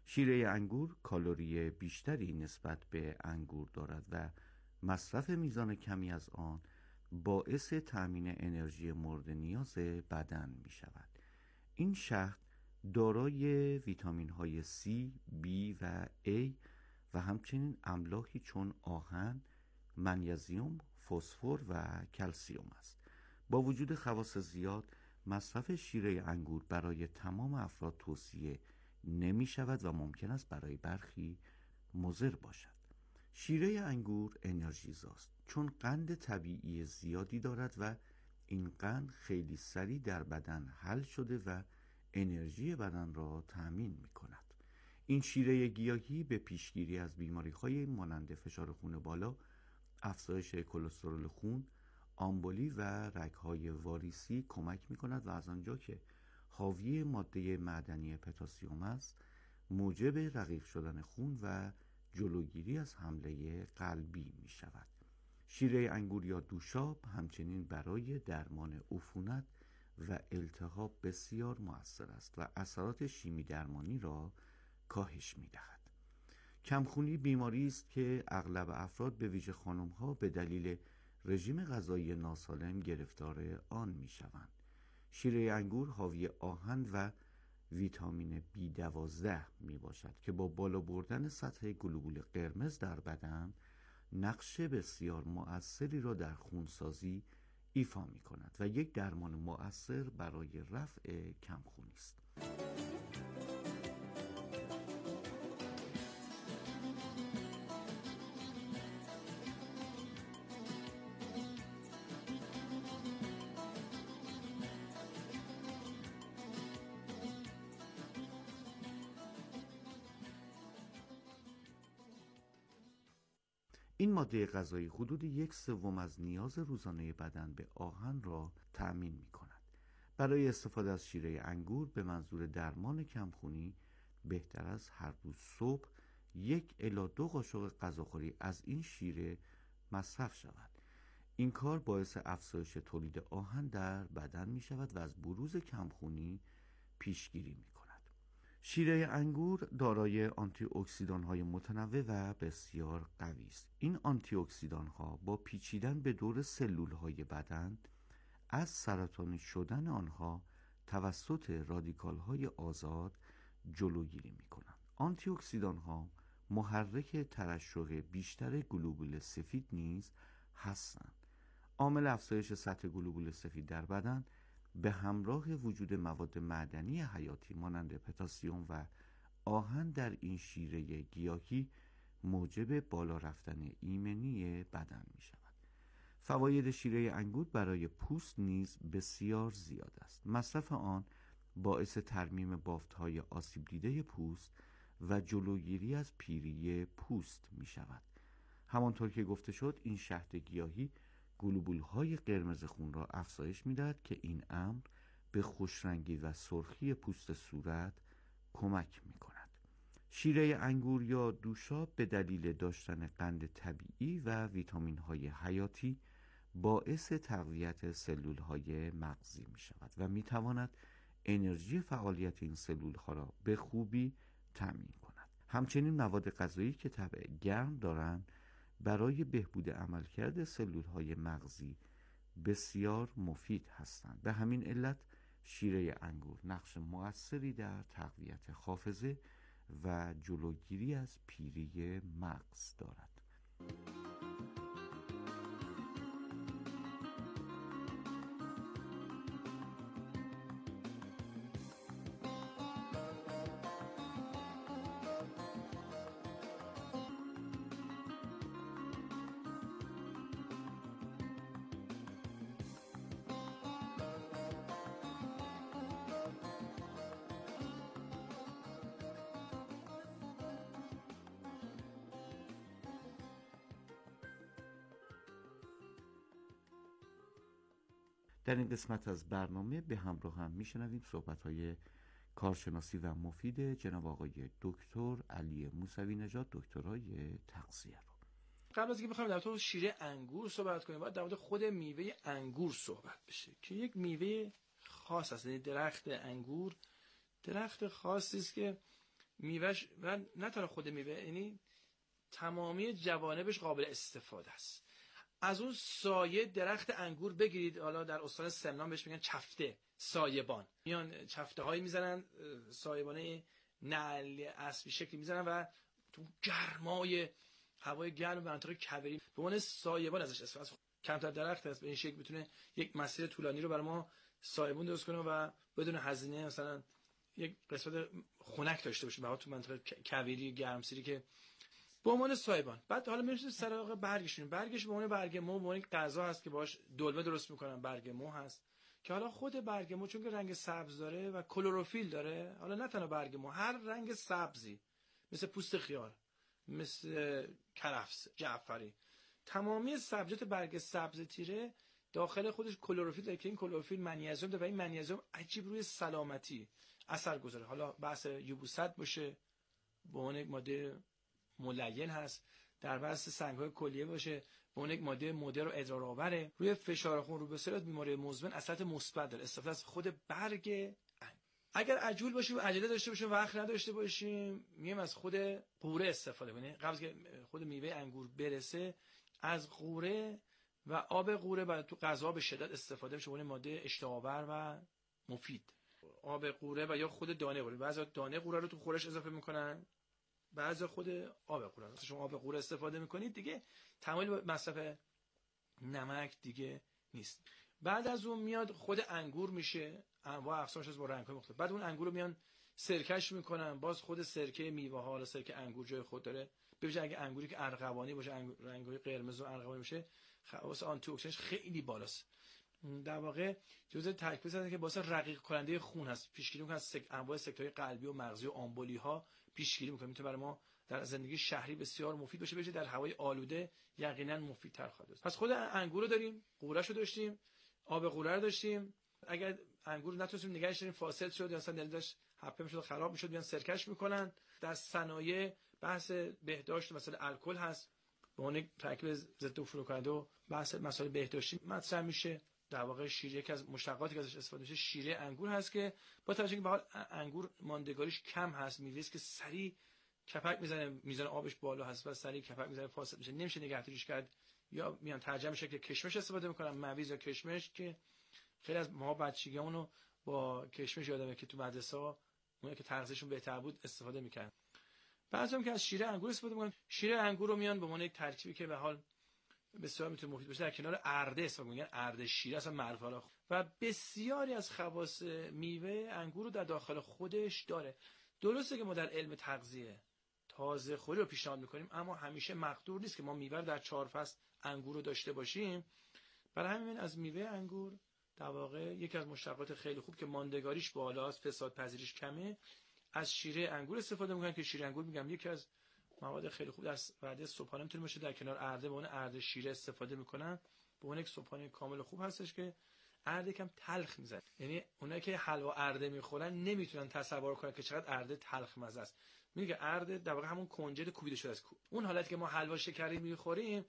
شیره انگور کالری بیشتری نسبت به انگور دارد و مصرف میزان کمی از آن باعث تأمین انرژی مورد نیاز بدن می شود. این شهد دارای ویتامین های C، B و A و همچنین املاحی چون آهن، منیزیم، فسفر و کلسیم است. با وجود خواص زیاد، مصرف شیره انگور برای تمام افراد توصیه نمی شود و ممکن است برای برخی مضر باشد. شیره انگور انرژیزاست چون قند طبیعی زیادی دارد و این قند خیلی سریع در بدن حل شده و انرژی بدن را تأمین می کند. این شیره گیاهی به پیشگیری از بیماری‌های مانند فشار خون بالا، افزایش کلسترول خون، آمبولی و رگ‌های واریسی کمک می کند و از آنجا که حاوی ماده معدنی پتاسیم است، موجب رقیق شدن خون و جلوگیری از حمله قلبی می شود. شیره انگور یا دوشاب همچنین برای درمان عفونت و التهاب بسیار مؤثر است و اثرات شیمی درمانی را کاهش می دهد. کمخونی بیماری است که اغلب افراد به ویژه خانم‌ها به دلیل رژیم غذایی ناسالم گرفتار آن می شوند. شیره انگور حاوی آهن و ویتامین B12 می باشد که با بالا بردن سطح گلوبول قرمز در بدن نقش بسیار مؤثری را در خونسازی ایفا می کند و یک درمان مؤثر برای رفع کمخونی است. این ماده غذایی حدود 1/3 از نیاز روزانه بدن به آهن را تأمین می کند. برای استفاده از شیره انگور به منظور درمان کمخونی بهتر است هر روز صبح 1 الی 2 قاشق غذاخوری از این شیره مصرف شود. این کار باعث افزایش تولید آهن در بدن می شود و از بروز کمخونی پیشگیری می کند. شیره انگور دارای آنتی اکسیدان های متنوع و بسیار قوی است. این آنتی اکسیدان ها با پیچیدن به دور سلول های بدن از سرطانی شدن آنها توسط رادیکال های آزاد جلوگیری می کنند. آنتی اکسیدان ها محرک ترشح بیشتر گلوبول سفید نیز هستند. عامل افزایش سطح گلوبول سفید در بدن به همراه وجود مواد معدنی حیاتی مانند پتاسیم و آهن در این شیره گیاهی موجب بالا رفتن ایمنی بدن می شود. فواید شیره انگور برای پوست نیز بسیار زیاد است. مصرف آن باعث ترمیم بافت‌های آسیب دیده پوست و جلوگیری از پیری پوست می شود. همانطور که گفته شد این شهد گیاهی گلوبول‌های قرمز خون را افزایش می‌دهد که این امر به خوشرنگی و سرخی پوست صورت کمک می‌کند. شیره انگور یا دوشاب به دلیل داشتن قند طبیعی و ویتامین‌های حیاتی باعث تقویت سلول‌های مغزی می‌شود و می‌تواند انرژی فعالیت این سلول‌ها را به خوبی تأمین کند. همچنین مواد غذایی که طبع گرم دارند برای بهبود عملکرد سلول‌های مغزی بسیار مفید هستند. به همین علت شیره انگور نقش مؤثری در تقویت حافظه و جلوگیری از پیری مغز دارد. در این قسمت از برنامه به همراه هم میشنویم صحبت‌های کارشناسی و مفید جناب آقای دکتر علی موسوی نژاد، دکترای تغذیه رو. قبل از اینکه بخوایم در مورد شیره انگور صحبت کنیم باید در مورد خود میوه انگور صحبت بشه که یک میوه خاص است. درخت انگور درخت خاصی است که میوهش و نه تنها خود میوه، یعنی تمامی جوانبش قابل استفاده است. از اون سایه درخت انگور بگیرید، حالا در استان سمنان بهش میگن چفته، سایبان، میان چفته هایی میزنن، سایبانه نعل اسبی شکلی میزنن و تو گرمای هوای گرم منطقه کویری به عنوان سایبان ازش استفاده. کمتر درخت هست به این شکل میتونه یک مسیر طولانی رو برای ما سایبون درست کنه و بدون هزینه مثلا یک قسمت خنک داشته باشه برای تو منطقه کویری گرمسیری که به عنوان سایبان. بعد حالا میرسیم سراغ برگشون. برگش به عنوان برگ مو، به عنوان غذا هست که باهاش دلمه درست میکنن. برگ مو هست که حالا خود برگ مو چون که رنگ سبز داره و کلروفیل داره، حالا نه تنها برگ مو، هر رنگ سبزی مثل پوست خیار، مثل کرفس، جعفری، تمامی سبزیجات برگ سبز تیره داخل خودش کلروفیل داره که این کلروفیل منیزیم داره و این منیزیم عجیب روی سلامتی اثر گذاره. حالا بحث یبوست باشه به عنوان یک ماده ملین هست، در بحث سنگ‌های کلیه باشه به عنوان یک ماده مدر و ادرارآوره، روی فشار خون، رو به سرعت بیماری مزمن اثرات مثبت داره. استفاده از خود برگ اگر عجول باشیم، عجله داشته باشیم، وقت نداشته باشیم، میگیم از خود قوره استفاده کنیم. قبل از که خود میوه انگور برسه از قوره و آب قوره برای تو غذا به شدت استفاده میشه، اون ماده اشتهاآور و مفید. آب قوره و یا خود دانه قوره، بعضی دانه قوره رو تو خورش اضافه میکنن، بعضی خود آب قوره. مثلا شما آب قوره استفاده میکنید دیگه تمایل به مصرف نمک دیگه نیست. بعد از اون میاد خود انگور میشه، انواع اقسامش از با رنگ‌های مختلف. بعد اون انگور رو میان سرکش میکنن، باز خود سرکه میوه ها، حالا سرکه انگور جای خود داره. ببینید اگه انگوری که ارغوانی باشه، رنگ‌های قرمز و ارغوانی باشه، خواص آنتی اکسیدانش خیلی بالاست. در واقع جزء ترکیبی هست که واسه رقیق کننده خون هست، پیشگیری می‌کنه از انواع سکته‌های قلبی و مغزی و آمبولی ها، پیشگیری می‌کنه. میتونه برای ما در زندگی شهری بسیار مفید باشه، در هوای آلوده یقینا مفیدتر خواهد بود. پس خود انگور رو داریم، قوره‌شو داشتیم، آب قوره رو داشتیم. اگر انگور رو نتونستیم نگهش داریم، فاسد شد یا مثلا دلش حپه میشد، خراب میشد، میان سرکش میکنن. در صنایع بحث بهداشت مثلا الکل هست، به عنوان ترکیب ضد عفونی کننده و بحث مسائل بهداشتی مطرح میشه. در واقع شیره یکی از مشتقاتی که ازش استفاده میشه شیره انگور هست که با توجه که به حال انگور ماندگاریش کم هست، میوه است که سریع کپک میزنه، میزان آبش بالا هست و سریع کپک میزنه، فاسد میشه، نمیشه نگهداریش کرد. یا میان ترجمه شکل کشمش استفاده میکنن، مویز یا کشمش، که خیلی از ما بچگیامون رو با کشمش یادمه که تو مدرسه‌ها اونایی که تغذیه‌شون بهتر بود استفاده میکنن. بعضیام که از شیره انگور استفاده میکنن. شیره انگور رو میان به عنوان یک ترکیبی که به حال بسیار میتونه مفید باشه در کنار ارده استفاده میکنن. ارده شیره اصلا معروفه حالا و بسیاری از خواص میوه انگور رو در داخل خودش داره. درسته که ما در علم تغذیه تازه خوری رو پیشنهاد میکنیم، اما همیشه مقدور نیست که ما میوه در 4 فصل انگور رو داشته باشیم. برای همین از میوه انگور در واقع یکی از مشتقات خیلی خوب که ماندگاریش بالاست، فساد پذیریش کمه، از شیره انگور استفاده میکنن که شیره انگور میگم یکی از مواد خیلی خوب در وعده صبحانه میتونه باشه. در کنار ارده به اون ارده شیره استفاده میکنن، به اون یک صبحانه کامل خوب هستش که ارده کم تلخ میزنه. یعنی اونایی که حلوا ارده میخورن نمیتونن تصور کنن که چقدر ارده تلخ مزه است. میگه ارده در واقع همون کنجد کوبیده شده است. اون حالتی که ما حلوا شکری میخوریم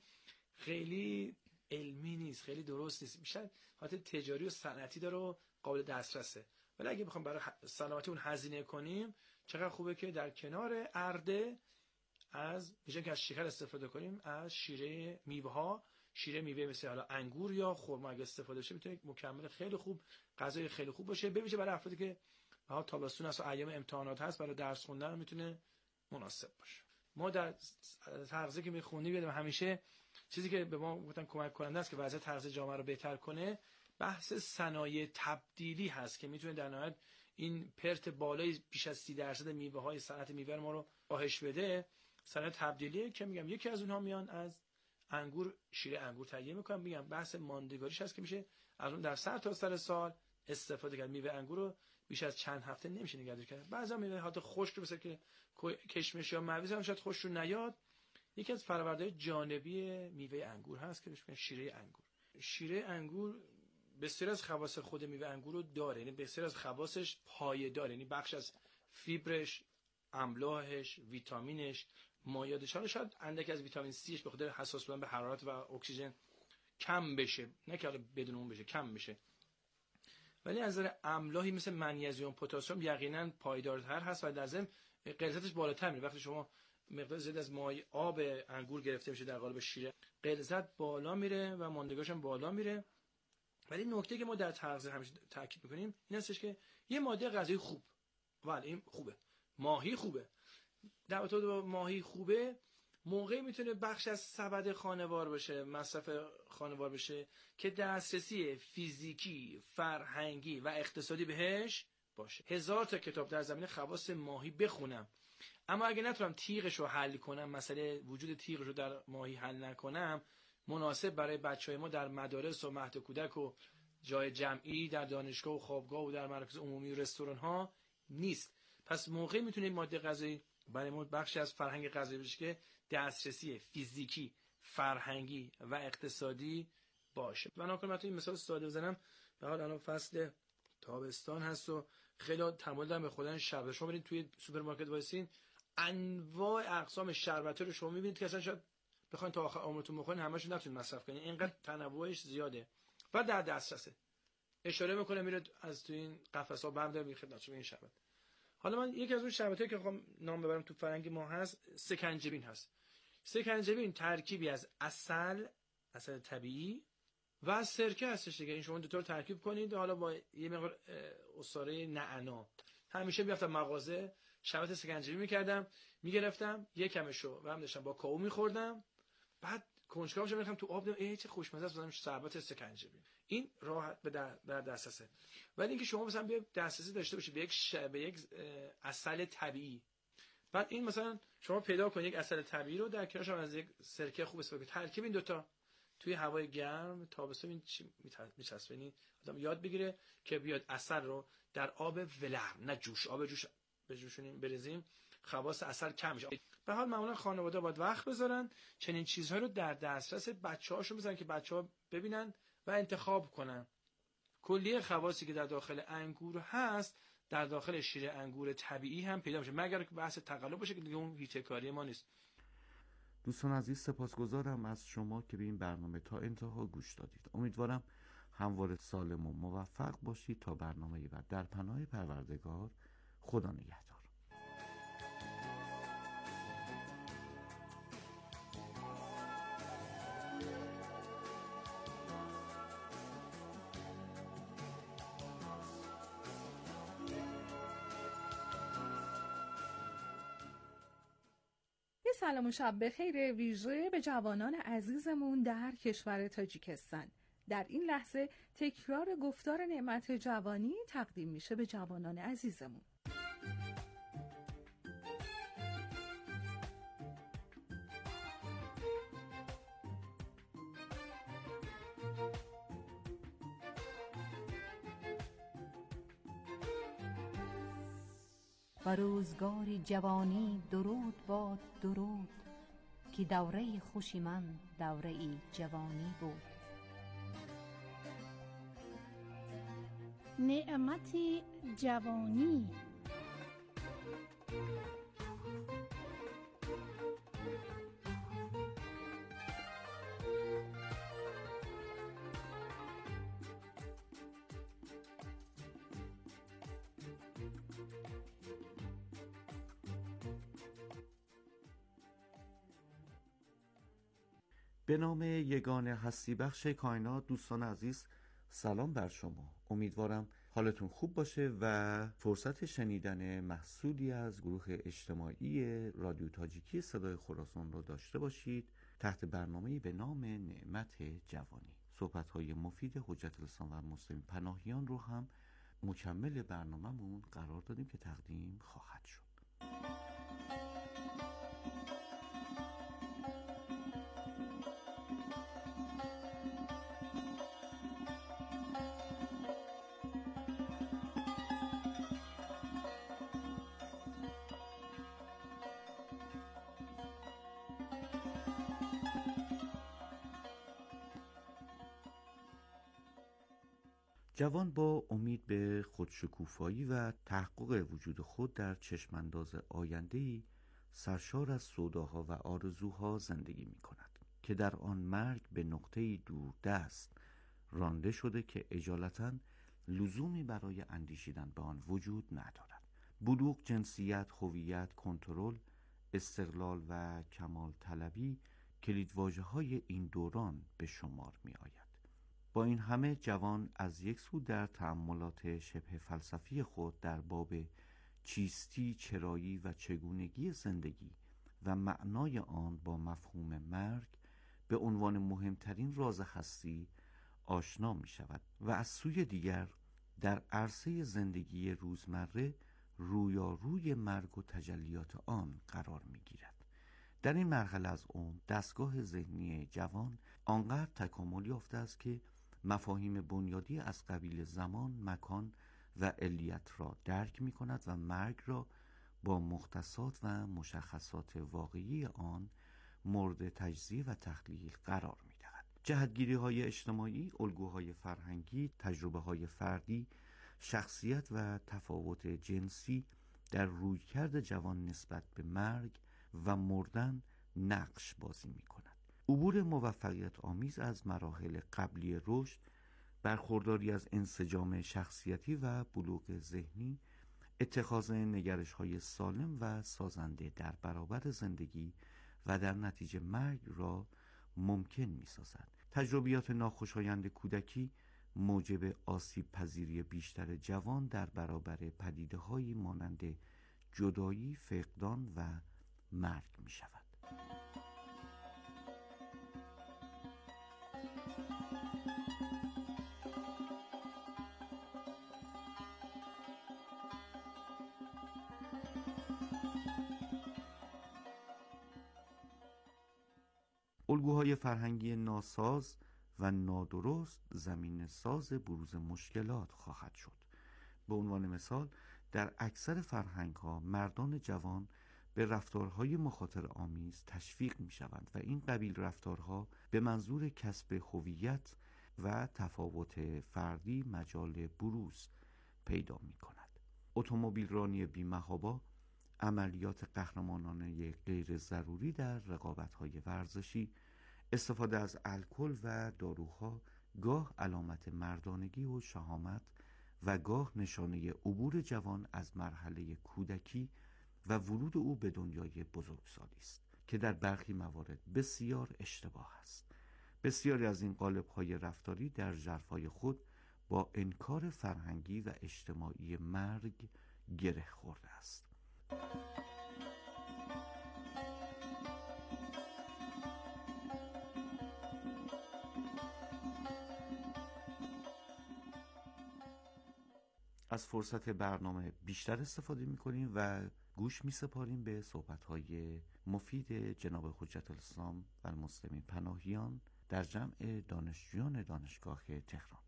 خیلی علمی نیست، خیلی درست نیست، بیشتر حالت تجاری و صنعتی داره و قابل دسترسه. ولی اگه بخوام برای سلامتی اون هزینه کنیم، چقدر خوبه که در کنار ارده از میشه که از شکر استفاده کنیم، از شیره میوه ها، شیره میوه مثل حالا انگور یا خرما اگه استفاده شه میتونه مکمل خیلی خوب، غذای خیلی خوب باشه. ببینید برای افرادی که ها تابستون است و ایام امتحانات هست، برای درس خوندن میتونه مناسب باشه. ما در تغذیه که میخونیم یادم همیشه چیزی که به ما گفتن کمک کننده است که وضعیت تغذیه جامعه رو بهتر کنه، بحث صنایع تبدیلی هست که میتونه در نهایت این پرت بالای بیش از 30% میوه های صنعت میوه ما رو کاهش بده. صنایع تبدیلی که میگم یکی از اونها میان از انگور، شیره انگور تهیه میکنن. میگم بحث ماندگاریش هست که میشه از اون در سر تا سر سال استفاده کرد. میوه انگور رو بیش از چند هفته نمیشه نگهداری کرد. بعضا میوه حالت خشک رو مثل که کشمش یا مویز هم شاید خشک رو نیاد. یکی از فرآوردهای جانبی میوه انگور هست که بهش میگن شیره انگور. شیره انگور بسیار از خواص خود میوه انگور رو داره، یعنی بسیار از خواصش پایه‌دار، یعنی بخش از فیبرش، املاحش، ویتامینش، مایعاتش، حالا شاید اندک از ویتامین سیش به خاطر حساس بودن به حرارت و اکسیژن کم بشه، نه که حالا بدون اون بشه، کم بشه. ولی از نظر املاحی مثل منیزیم، پتاسیم یقینا پایدارتر هست و در ضمن غلظتش بالاتر میره. وقتی شما مقدار زیاد از مایع آب انگور گرفته میشه در قالب شیر، غلظت بالا میره و ماندگاش هم بالا میره. ولی نکته که ما در تغذیه همیشه تاکید میکنیم این هستش که یه ماده غذایی خوب، ولی این خوبه، ماهی خوبه، در واقع ماهی خوبه موقعی میتونه بخش از سبد خانوار بشه، مصرف خانوار بشه که دسترسی فیزیکی، فرهنگی و اقتصادی بهش باشه. 1000 تا کتاب در زمینه خواص ماهی بخونم، اما اگه نتونم تیغش رو حل کنم، مسئله وجود تیغش رو در ماهی حل نکنم، مناسب برای بچهای ما در مدارس و مهد کودک و جای جمعی، در دانشگاه و خوابگاه و در مراکز عمومی و رستوران ها نیست. پس موقعی میتونه این ماده غذایی برای ما بخشی از فرهنگ غذایی بشه که دسترسی فیزیکی، فرهنگی و اقتصادی باشه. من ناکنم این مثال ساده بزنم. به حال الان فصل تابستان هست و خیلی تمایل دارن به خوردن شربت. شما برید توی سوپرمارکت وایسین، انواع اقسام شربت‌ها رو شما می‌بینید که اصلا شاید بخواید تا آخر عمرتون بخورین همه‌شو نتونید مصرف کنین، اینقدر تنوعش زیاده و در دسترسه. اشاره میکنه میره از تو این قفس‌ها برمی‌داره میره خدمتتون این شربت. حالا من یکی از اون شربتایی که می‌خوام نام ببرم تو فرهنگ ما هست، سکنجبین هست. سکنجبین ترکیبی از عسل طبیعی و سرکه هستش دیگه. این شما دو تا رو ترکیب کنید، حالا با یه مقدار عصاره نعنا. همیشه میرفتم مغازه شربت سکنجبین می‌کردم، می‌گرفتم یکمشو و هم داشتم با کاهو می‌خوردم، بعد کنجکاوشو می‌ریختم تو آب، چه خوشمزه است، بزنم شربت سکنجبین. این راحت به در دسترسه. ولی اینکه شما مثلا بیا دسترسی داشته باشید به یک عسل طبیعی، بعد این مثلا شما پیدا کنید یک عسل طبیعی رو در کنارش هم از یک سرکه خوب استفاده کنید، ترکیب این دوتا توی هوای گرم تابستون این چی میچسبه، یعنی آدم یاد بگیره که بیاد عسل رو در آب ولرم، نه جوش، آب جوش بجوشونیم بریزیم، خواص عسل کم میشه. به حال معمولا خانواده باید وقت بذارن چنین چیزها رو در دسترس بچه‌هاشون بذارن که بچه‌ها ببینن و انتخاب کنن. کلیه خواصی که در داخل انگور هست در داخل شیر انگور طبیعی هم پیدا میشه، مگر که بحث تقلب باشه که دیگه اون هیچ کاری ما نیست. دوستان عزیز، سپاسگزارم از شما که به این برنامه تا انتها گوش دادید. امیدوارم همواره سالم و موفق باشید. تا برنامه بعد، در پناه پروردگار، خدا نگهدار. سلام و شب بخیر ویژه به جوانان عزیزمون در کشور تاجیکستان. در این لحظه تکرار گفتار نعمت جوانی تقدیم میشه به جوانان عزیزمون. و روزگاری جوانی درود باد درود، که دوره خوشی من دوره ای جوانی بود. نعمت جوانی. به نام یگان هستی بخش کائنات، دوستان عزیز سلام بر شما. امیدوارم حالتون خوب باشه و فرصت شنیدن محصولی از گروه اجتماعی رادیو تاجیکی صدای خراسان رو داشته باشید تحت برنامه‌ای به نام نعمت جوانی. صحبت‌های مفید حجت الاسلام و مسلمین پناهیان رو هم مکمل برنامه‌مون قرار دادیم که تقدیم خواهد شد. جوان با امید به خودشکوفایی و تحقق وجود خود در چشمانداز آینده‌ای سرشار از سوداها و آرزوها زندگی می کند که در آن مرگ به نقطه‌ای دوردست رانده شده که اجالتاً لزومی برای اندیشیدن به آن وجود ندارد. بلوغ، جنسیت، هویت، کنترل، استقلال و کمال طلبی کلیدواژه‌های این دوران به شمار می آید. با این همه جوان از یک سو در تأملات شبه فلسفی خود در باب چیستی، چرایی و چگونگی زندگی و معنای آن با مفهوم مرگ به عنوان مهمترین راز هستی آشنا می شود و از سوی دیگر در عرصه زندگی روزمره رویاروی مرگ و تجلیات آن قرار می گیرد. در این مرحله از عمر دستگاه ذهنی جوان آنقدر تکامل یافته است که مفاهیم بنیادی از قبیل زمان، مکان و علیت را درک می کند و مرگ را با مختصات و مشخصات واقعی آن مورد تجزیه و تحلیل قرار می دهد. جهتگیری‌های اجتماعی، الگوهای فرهنگی، تجربه‌های فردی، شخصیت و تفاوت جنسی در رویکرد جوان نسبت به مرگ و مردن نقش بازی می کند. عبور موفقیت آمیز از مراحل قبلی رشد، برخورداری از انسجام شخصیتی و بلوغ ذهنی، اتخاذ نگرش‌های سالم و سازنده در برابر زندگی و در نتیجه مرگ را ممکن می‌سازد. تجربیات ناخوشایند کودکی موجب آسیب پذیری بیشتر جوان در برابر پدیده‌هایی مانند جدایی، فقدان و مرگ می‌شود. الگوهای فرهنگی ناساز و نادرست زمین ساز بروز مشکلات خواهد شد. به عنوان مثال در اکثر فرهنگ‌ها مردان جوان به رفتارهای مخاطر آمیز تشویق می‌شوند و این قبیل رفتارها به منظور کسب هویت و تفاوت فردی مجال بروز پیدا می‌کند. اتومبیل رانی بی‌محابا، عملیات قهرمانانه غیر ضروری در رقابت‌های ورزشی، استفاده از الکل و داروها گاه علامت مردانگی و شهامت و گاه نشانه عبور جوان از مرحله کودکی و ورود او به دنیای بزرگسالی است که در برخی موارد بسیار اشتباه است. بسیاری از این قالب‌های رفتاری در ژرفای خود با انکار فرهنگی و اجتماعی مرگ گره خورده است. از فرصت برنامه بیشتر استفاده می‌کنیم و گوش می‌سپاریم به صحبت‌های مفید جناب حجت الاسلام و المسلمین پناهیان در جمع دانشجویان دانشگاه تهران.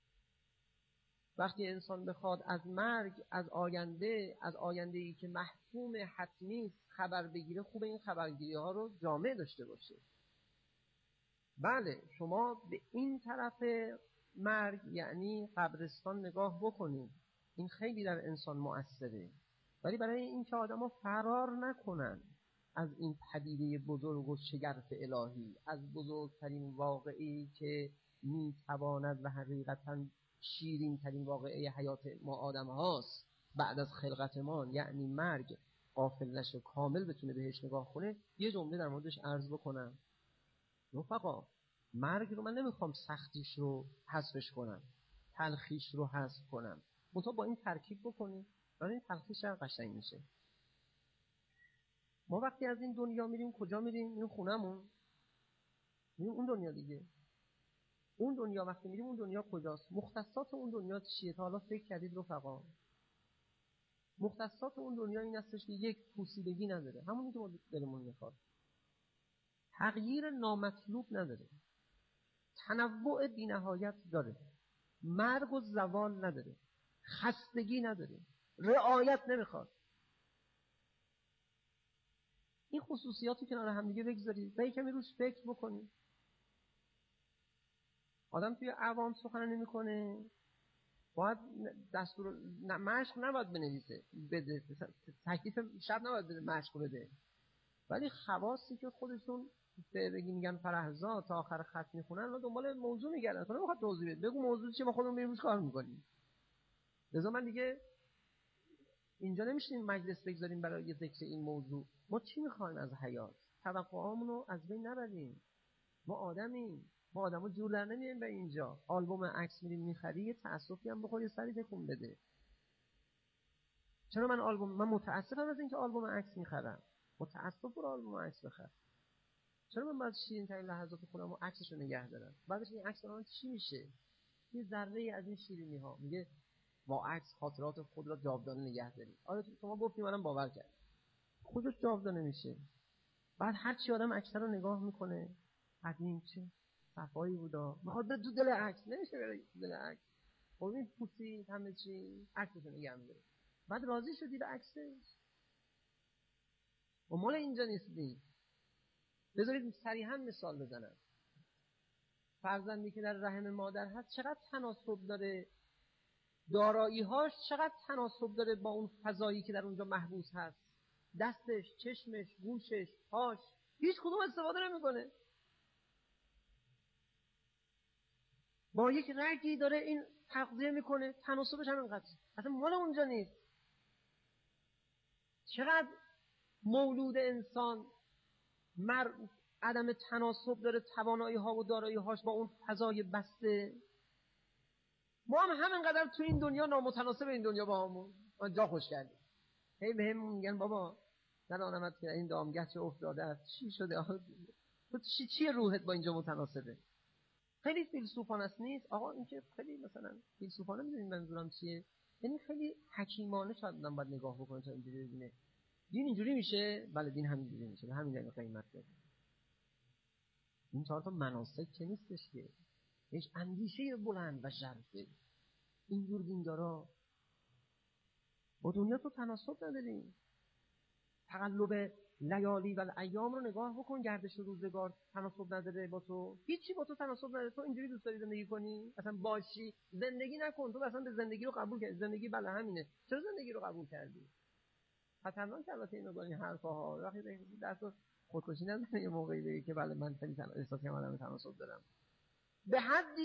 وقتی انسان بخواد از مرگ، از آینده‌ای که محتوم حتمی خبر بگیره، خوبه این خبرگیری‌ها رو جامع داشته باشه. بله، شما به این طرف مرگ یعنی قبرستان نگاه بکنید، این خیلی در انسان مؤثره، ولی برای اینکه آدم‌ها فرار نکنن از این پدیده بزرگ و شگرف الهی، از بزرگترین واقعی که میتواند و حقیقتاً شیرین ترین واقعه حیات ما آدم هاست بعد از خلقت ما، یعنی مرگ، غافل نشه، کامل بتونه بهش نگاه کنه، یه جمله در موردش عرض بکنم. رفقا، مرگ رو من نمیخوام سختیش رو حذفش کنم، تلخیش رو حذف کنم، منتها با این ترکیب بکنیم، برای این تلخیش چقدر قشنگ میشه. ما وقتی از این دنیا میریم کجا میریم؟ میریم خونمون، میریم اون دنیا دیگه. اون دنیا وقتی میریم اون دنیا کجاست؟ مختصات اون دنیا چیه؟ تا حالا فکر کردید رفقا؟ مختصات اون دنیا این هستش که یک، پوسیدگی نداره، همونی که ما دلمون میخواد، تغییر نامطلوب نداره، تنوع بی‌نهایت داره، مرگ و زوال نداره، خستگی نداره، رعایت نمیخواد. این خصوصیاتی کنار هم دیگه بگذارید و کمی روش فکر بکنید. آدم توی عوام سخن نمیکنه، باید دستور مشق نباید بنویسه، بده تکلیف شب نباید بده مشق بده، ولی خواصی که خودشون میگن فرهزا تا آخر خط میخونن و دنبال موضوع میگردن، تو نمیخواد توضیح بده، بگو موضوع چیه، ما خودمون میریم روش کار میکنیم. لذا من دیگه اینجا نمیشیم مجلس بگذاریم برای ذکر این موضوع. ما چی میخوایم از حیات؟ توقعامون رو از بین نبریم. ما آدمیم، ما آدمو جور در نمیاریم به اینجا. آلبوم عکس میریم میخری، یه تأسفی هم بخور، یه سری تکون بده. چرا من متاسفم از اینکه آلبوم عکس میخرم. متاسفم برو آلبوم عکس بخر. چرا من باید شیرین ترین لحظات خودم رو عکسشو نگه دارم؟ بعدش این عکس من چی میشه؟ یه ذره از این شیرینی ها. میگه با عکس خاطرات خود را جاودانه نگه دارید. آره شما گفتی منم باور کردم. خودش جاودانه میشه. بعد هر چی آدم عکس رو نگاه میکنه، قدیم چه صفایی بودا، میخواد تو دل عکس، نمیشه بره تو دل عکس. خب این پوسید همه چی، عکسش نگه می‌داره. بعد راضی شدی به عکسش؟ و مال اینجا نیستیم. بذارید صریحا مثال بزنم. فرزندی که در رحم مادر هست چقدر تناسب داره، دارایی‌هاش چقدر تناسب داره با اون فضایی که در اونجا محبوس هست. دستش، چشمش، گوشش، پاش، هیچ کدوم استفاده نمی‌کنه. با یک رگی داره این تغذیه میکنه، تناسبش هم اینقدر. اصلا مال اونجا نیست. چقدر مولود انسان عدم تناسب داره، توانایی ها و دارایی هاش با اون فضای بسته. ما هم همینقدر تو این دنیا نامتناسب این دنیا با همون جا خوش کردیم. هی به هم میگن بابا ندانمت که این دامگه چه افتاده است، چی شده؟ تو چیه روحت با اینجا متناسبه؟ خیلی فیلسوفانه است نیست؟ آقا این که خیلی مثلا فیلسوفانه میدونید منظورم چیه؟ یعنی خیلی حکیمانه شاید من باید نگاه بکنم تا اینجوری ببینه. دین اینجوری میشه؟ بله دین همینجوری میشه. همین یعنی قیمت بده. این چهار تا مناسک که نیستش که. هیچ اندیشه بلند و شرفه. اینجور دیندارا با دنیا تو تناسب نداریم. تقلب لیالی و ایام رو نگاه بکن، گردش روزگار تناسب نداره با تو، هیچی با تو تناسب نداره. تو اینجوری دوست داری زندگی کنی؟ اصلا باشی زندگی نکن. تو اصلا به زندگی رو قبول کردی. زندگی بله همینه. چرا زندگی رو قبول کردی؟ خطرناک البته اینو با این حرفاها. وقتی دست خودکشی نزنی یه موقعی بگی که بله من خیلی احساس کردم تناسب دارم. به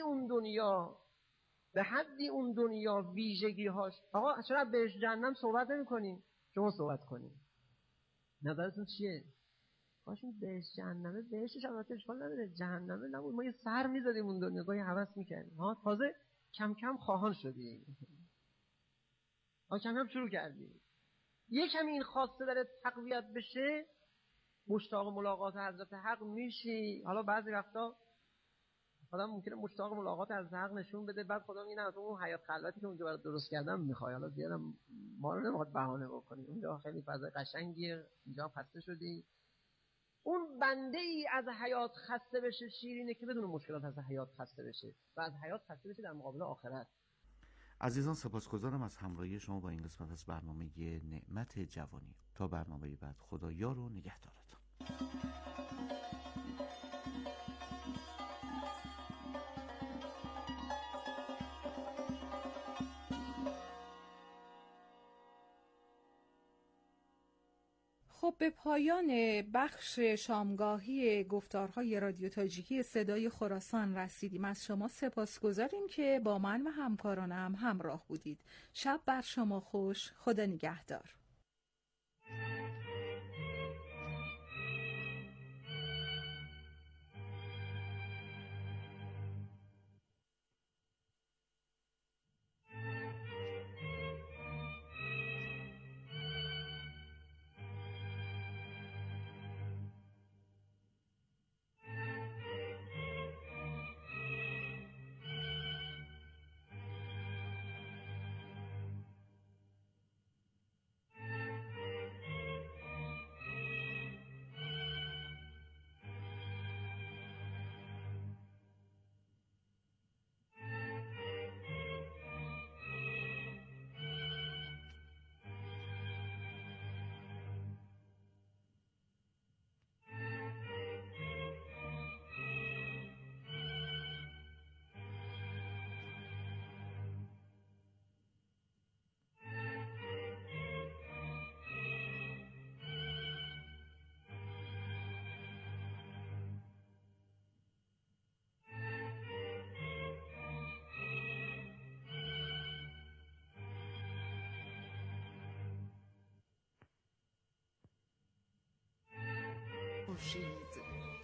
حدی اون دنیا ویژگی‌هاش. آقا چرا بهش جهنم صحبت نمی‌کنیم؟ شما صحبت کنید. نظرتون چیه؟ باشین بهش جهنمه، بهشش البته اشکال نداره، جهنمه نبود. ما یه سر می‌زدیم اون دنیا، گاهی هوس می‌کردیم. تازه کم کم خواهان شدیم. کم کم شروع کردیم. یه کمی این خواسته داره تقویت بشه، مشتاق ملاقات حضرت حق میشی. حالا بعضی وقتا آدم ممکنه مشتاق ملاقات از حق نشون بده، بعد خدا میگه نه از اون حیات خلوتی که اونجا برات درست کردم میخوای. حالا زیادم ما رو نمیخواد بهانه بکنی، اونجا خیلی فضای قشنگیه، اینجا خسته شدی. اون بنده ای از حیات خسته بشه شیرینه که بدون مشکلات از حیات خسته بشه و از حیات خسته بشه در مقابل آخرت. عزیزان سپاسگزارم از همراهی شما با این قسمت از برنامه نعمت جوانی. تا برنامه بعد خدا یار و نگهدارتون. خب به پایان بخش شامگاهی گفتارهای رادیو تاجیکی صدای خراسان رسیدیم. از شما سپاسگزاریم که با من و همکارانم همراه بودید. شب بر شما خوش. خدا نگهدار.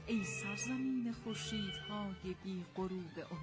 ای سرزمین خورشیدهای بی غروب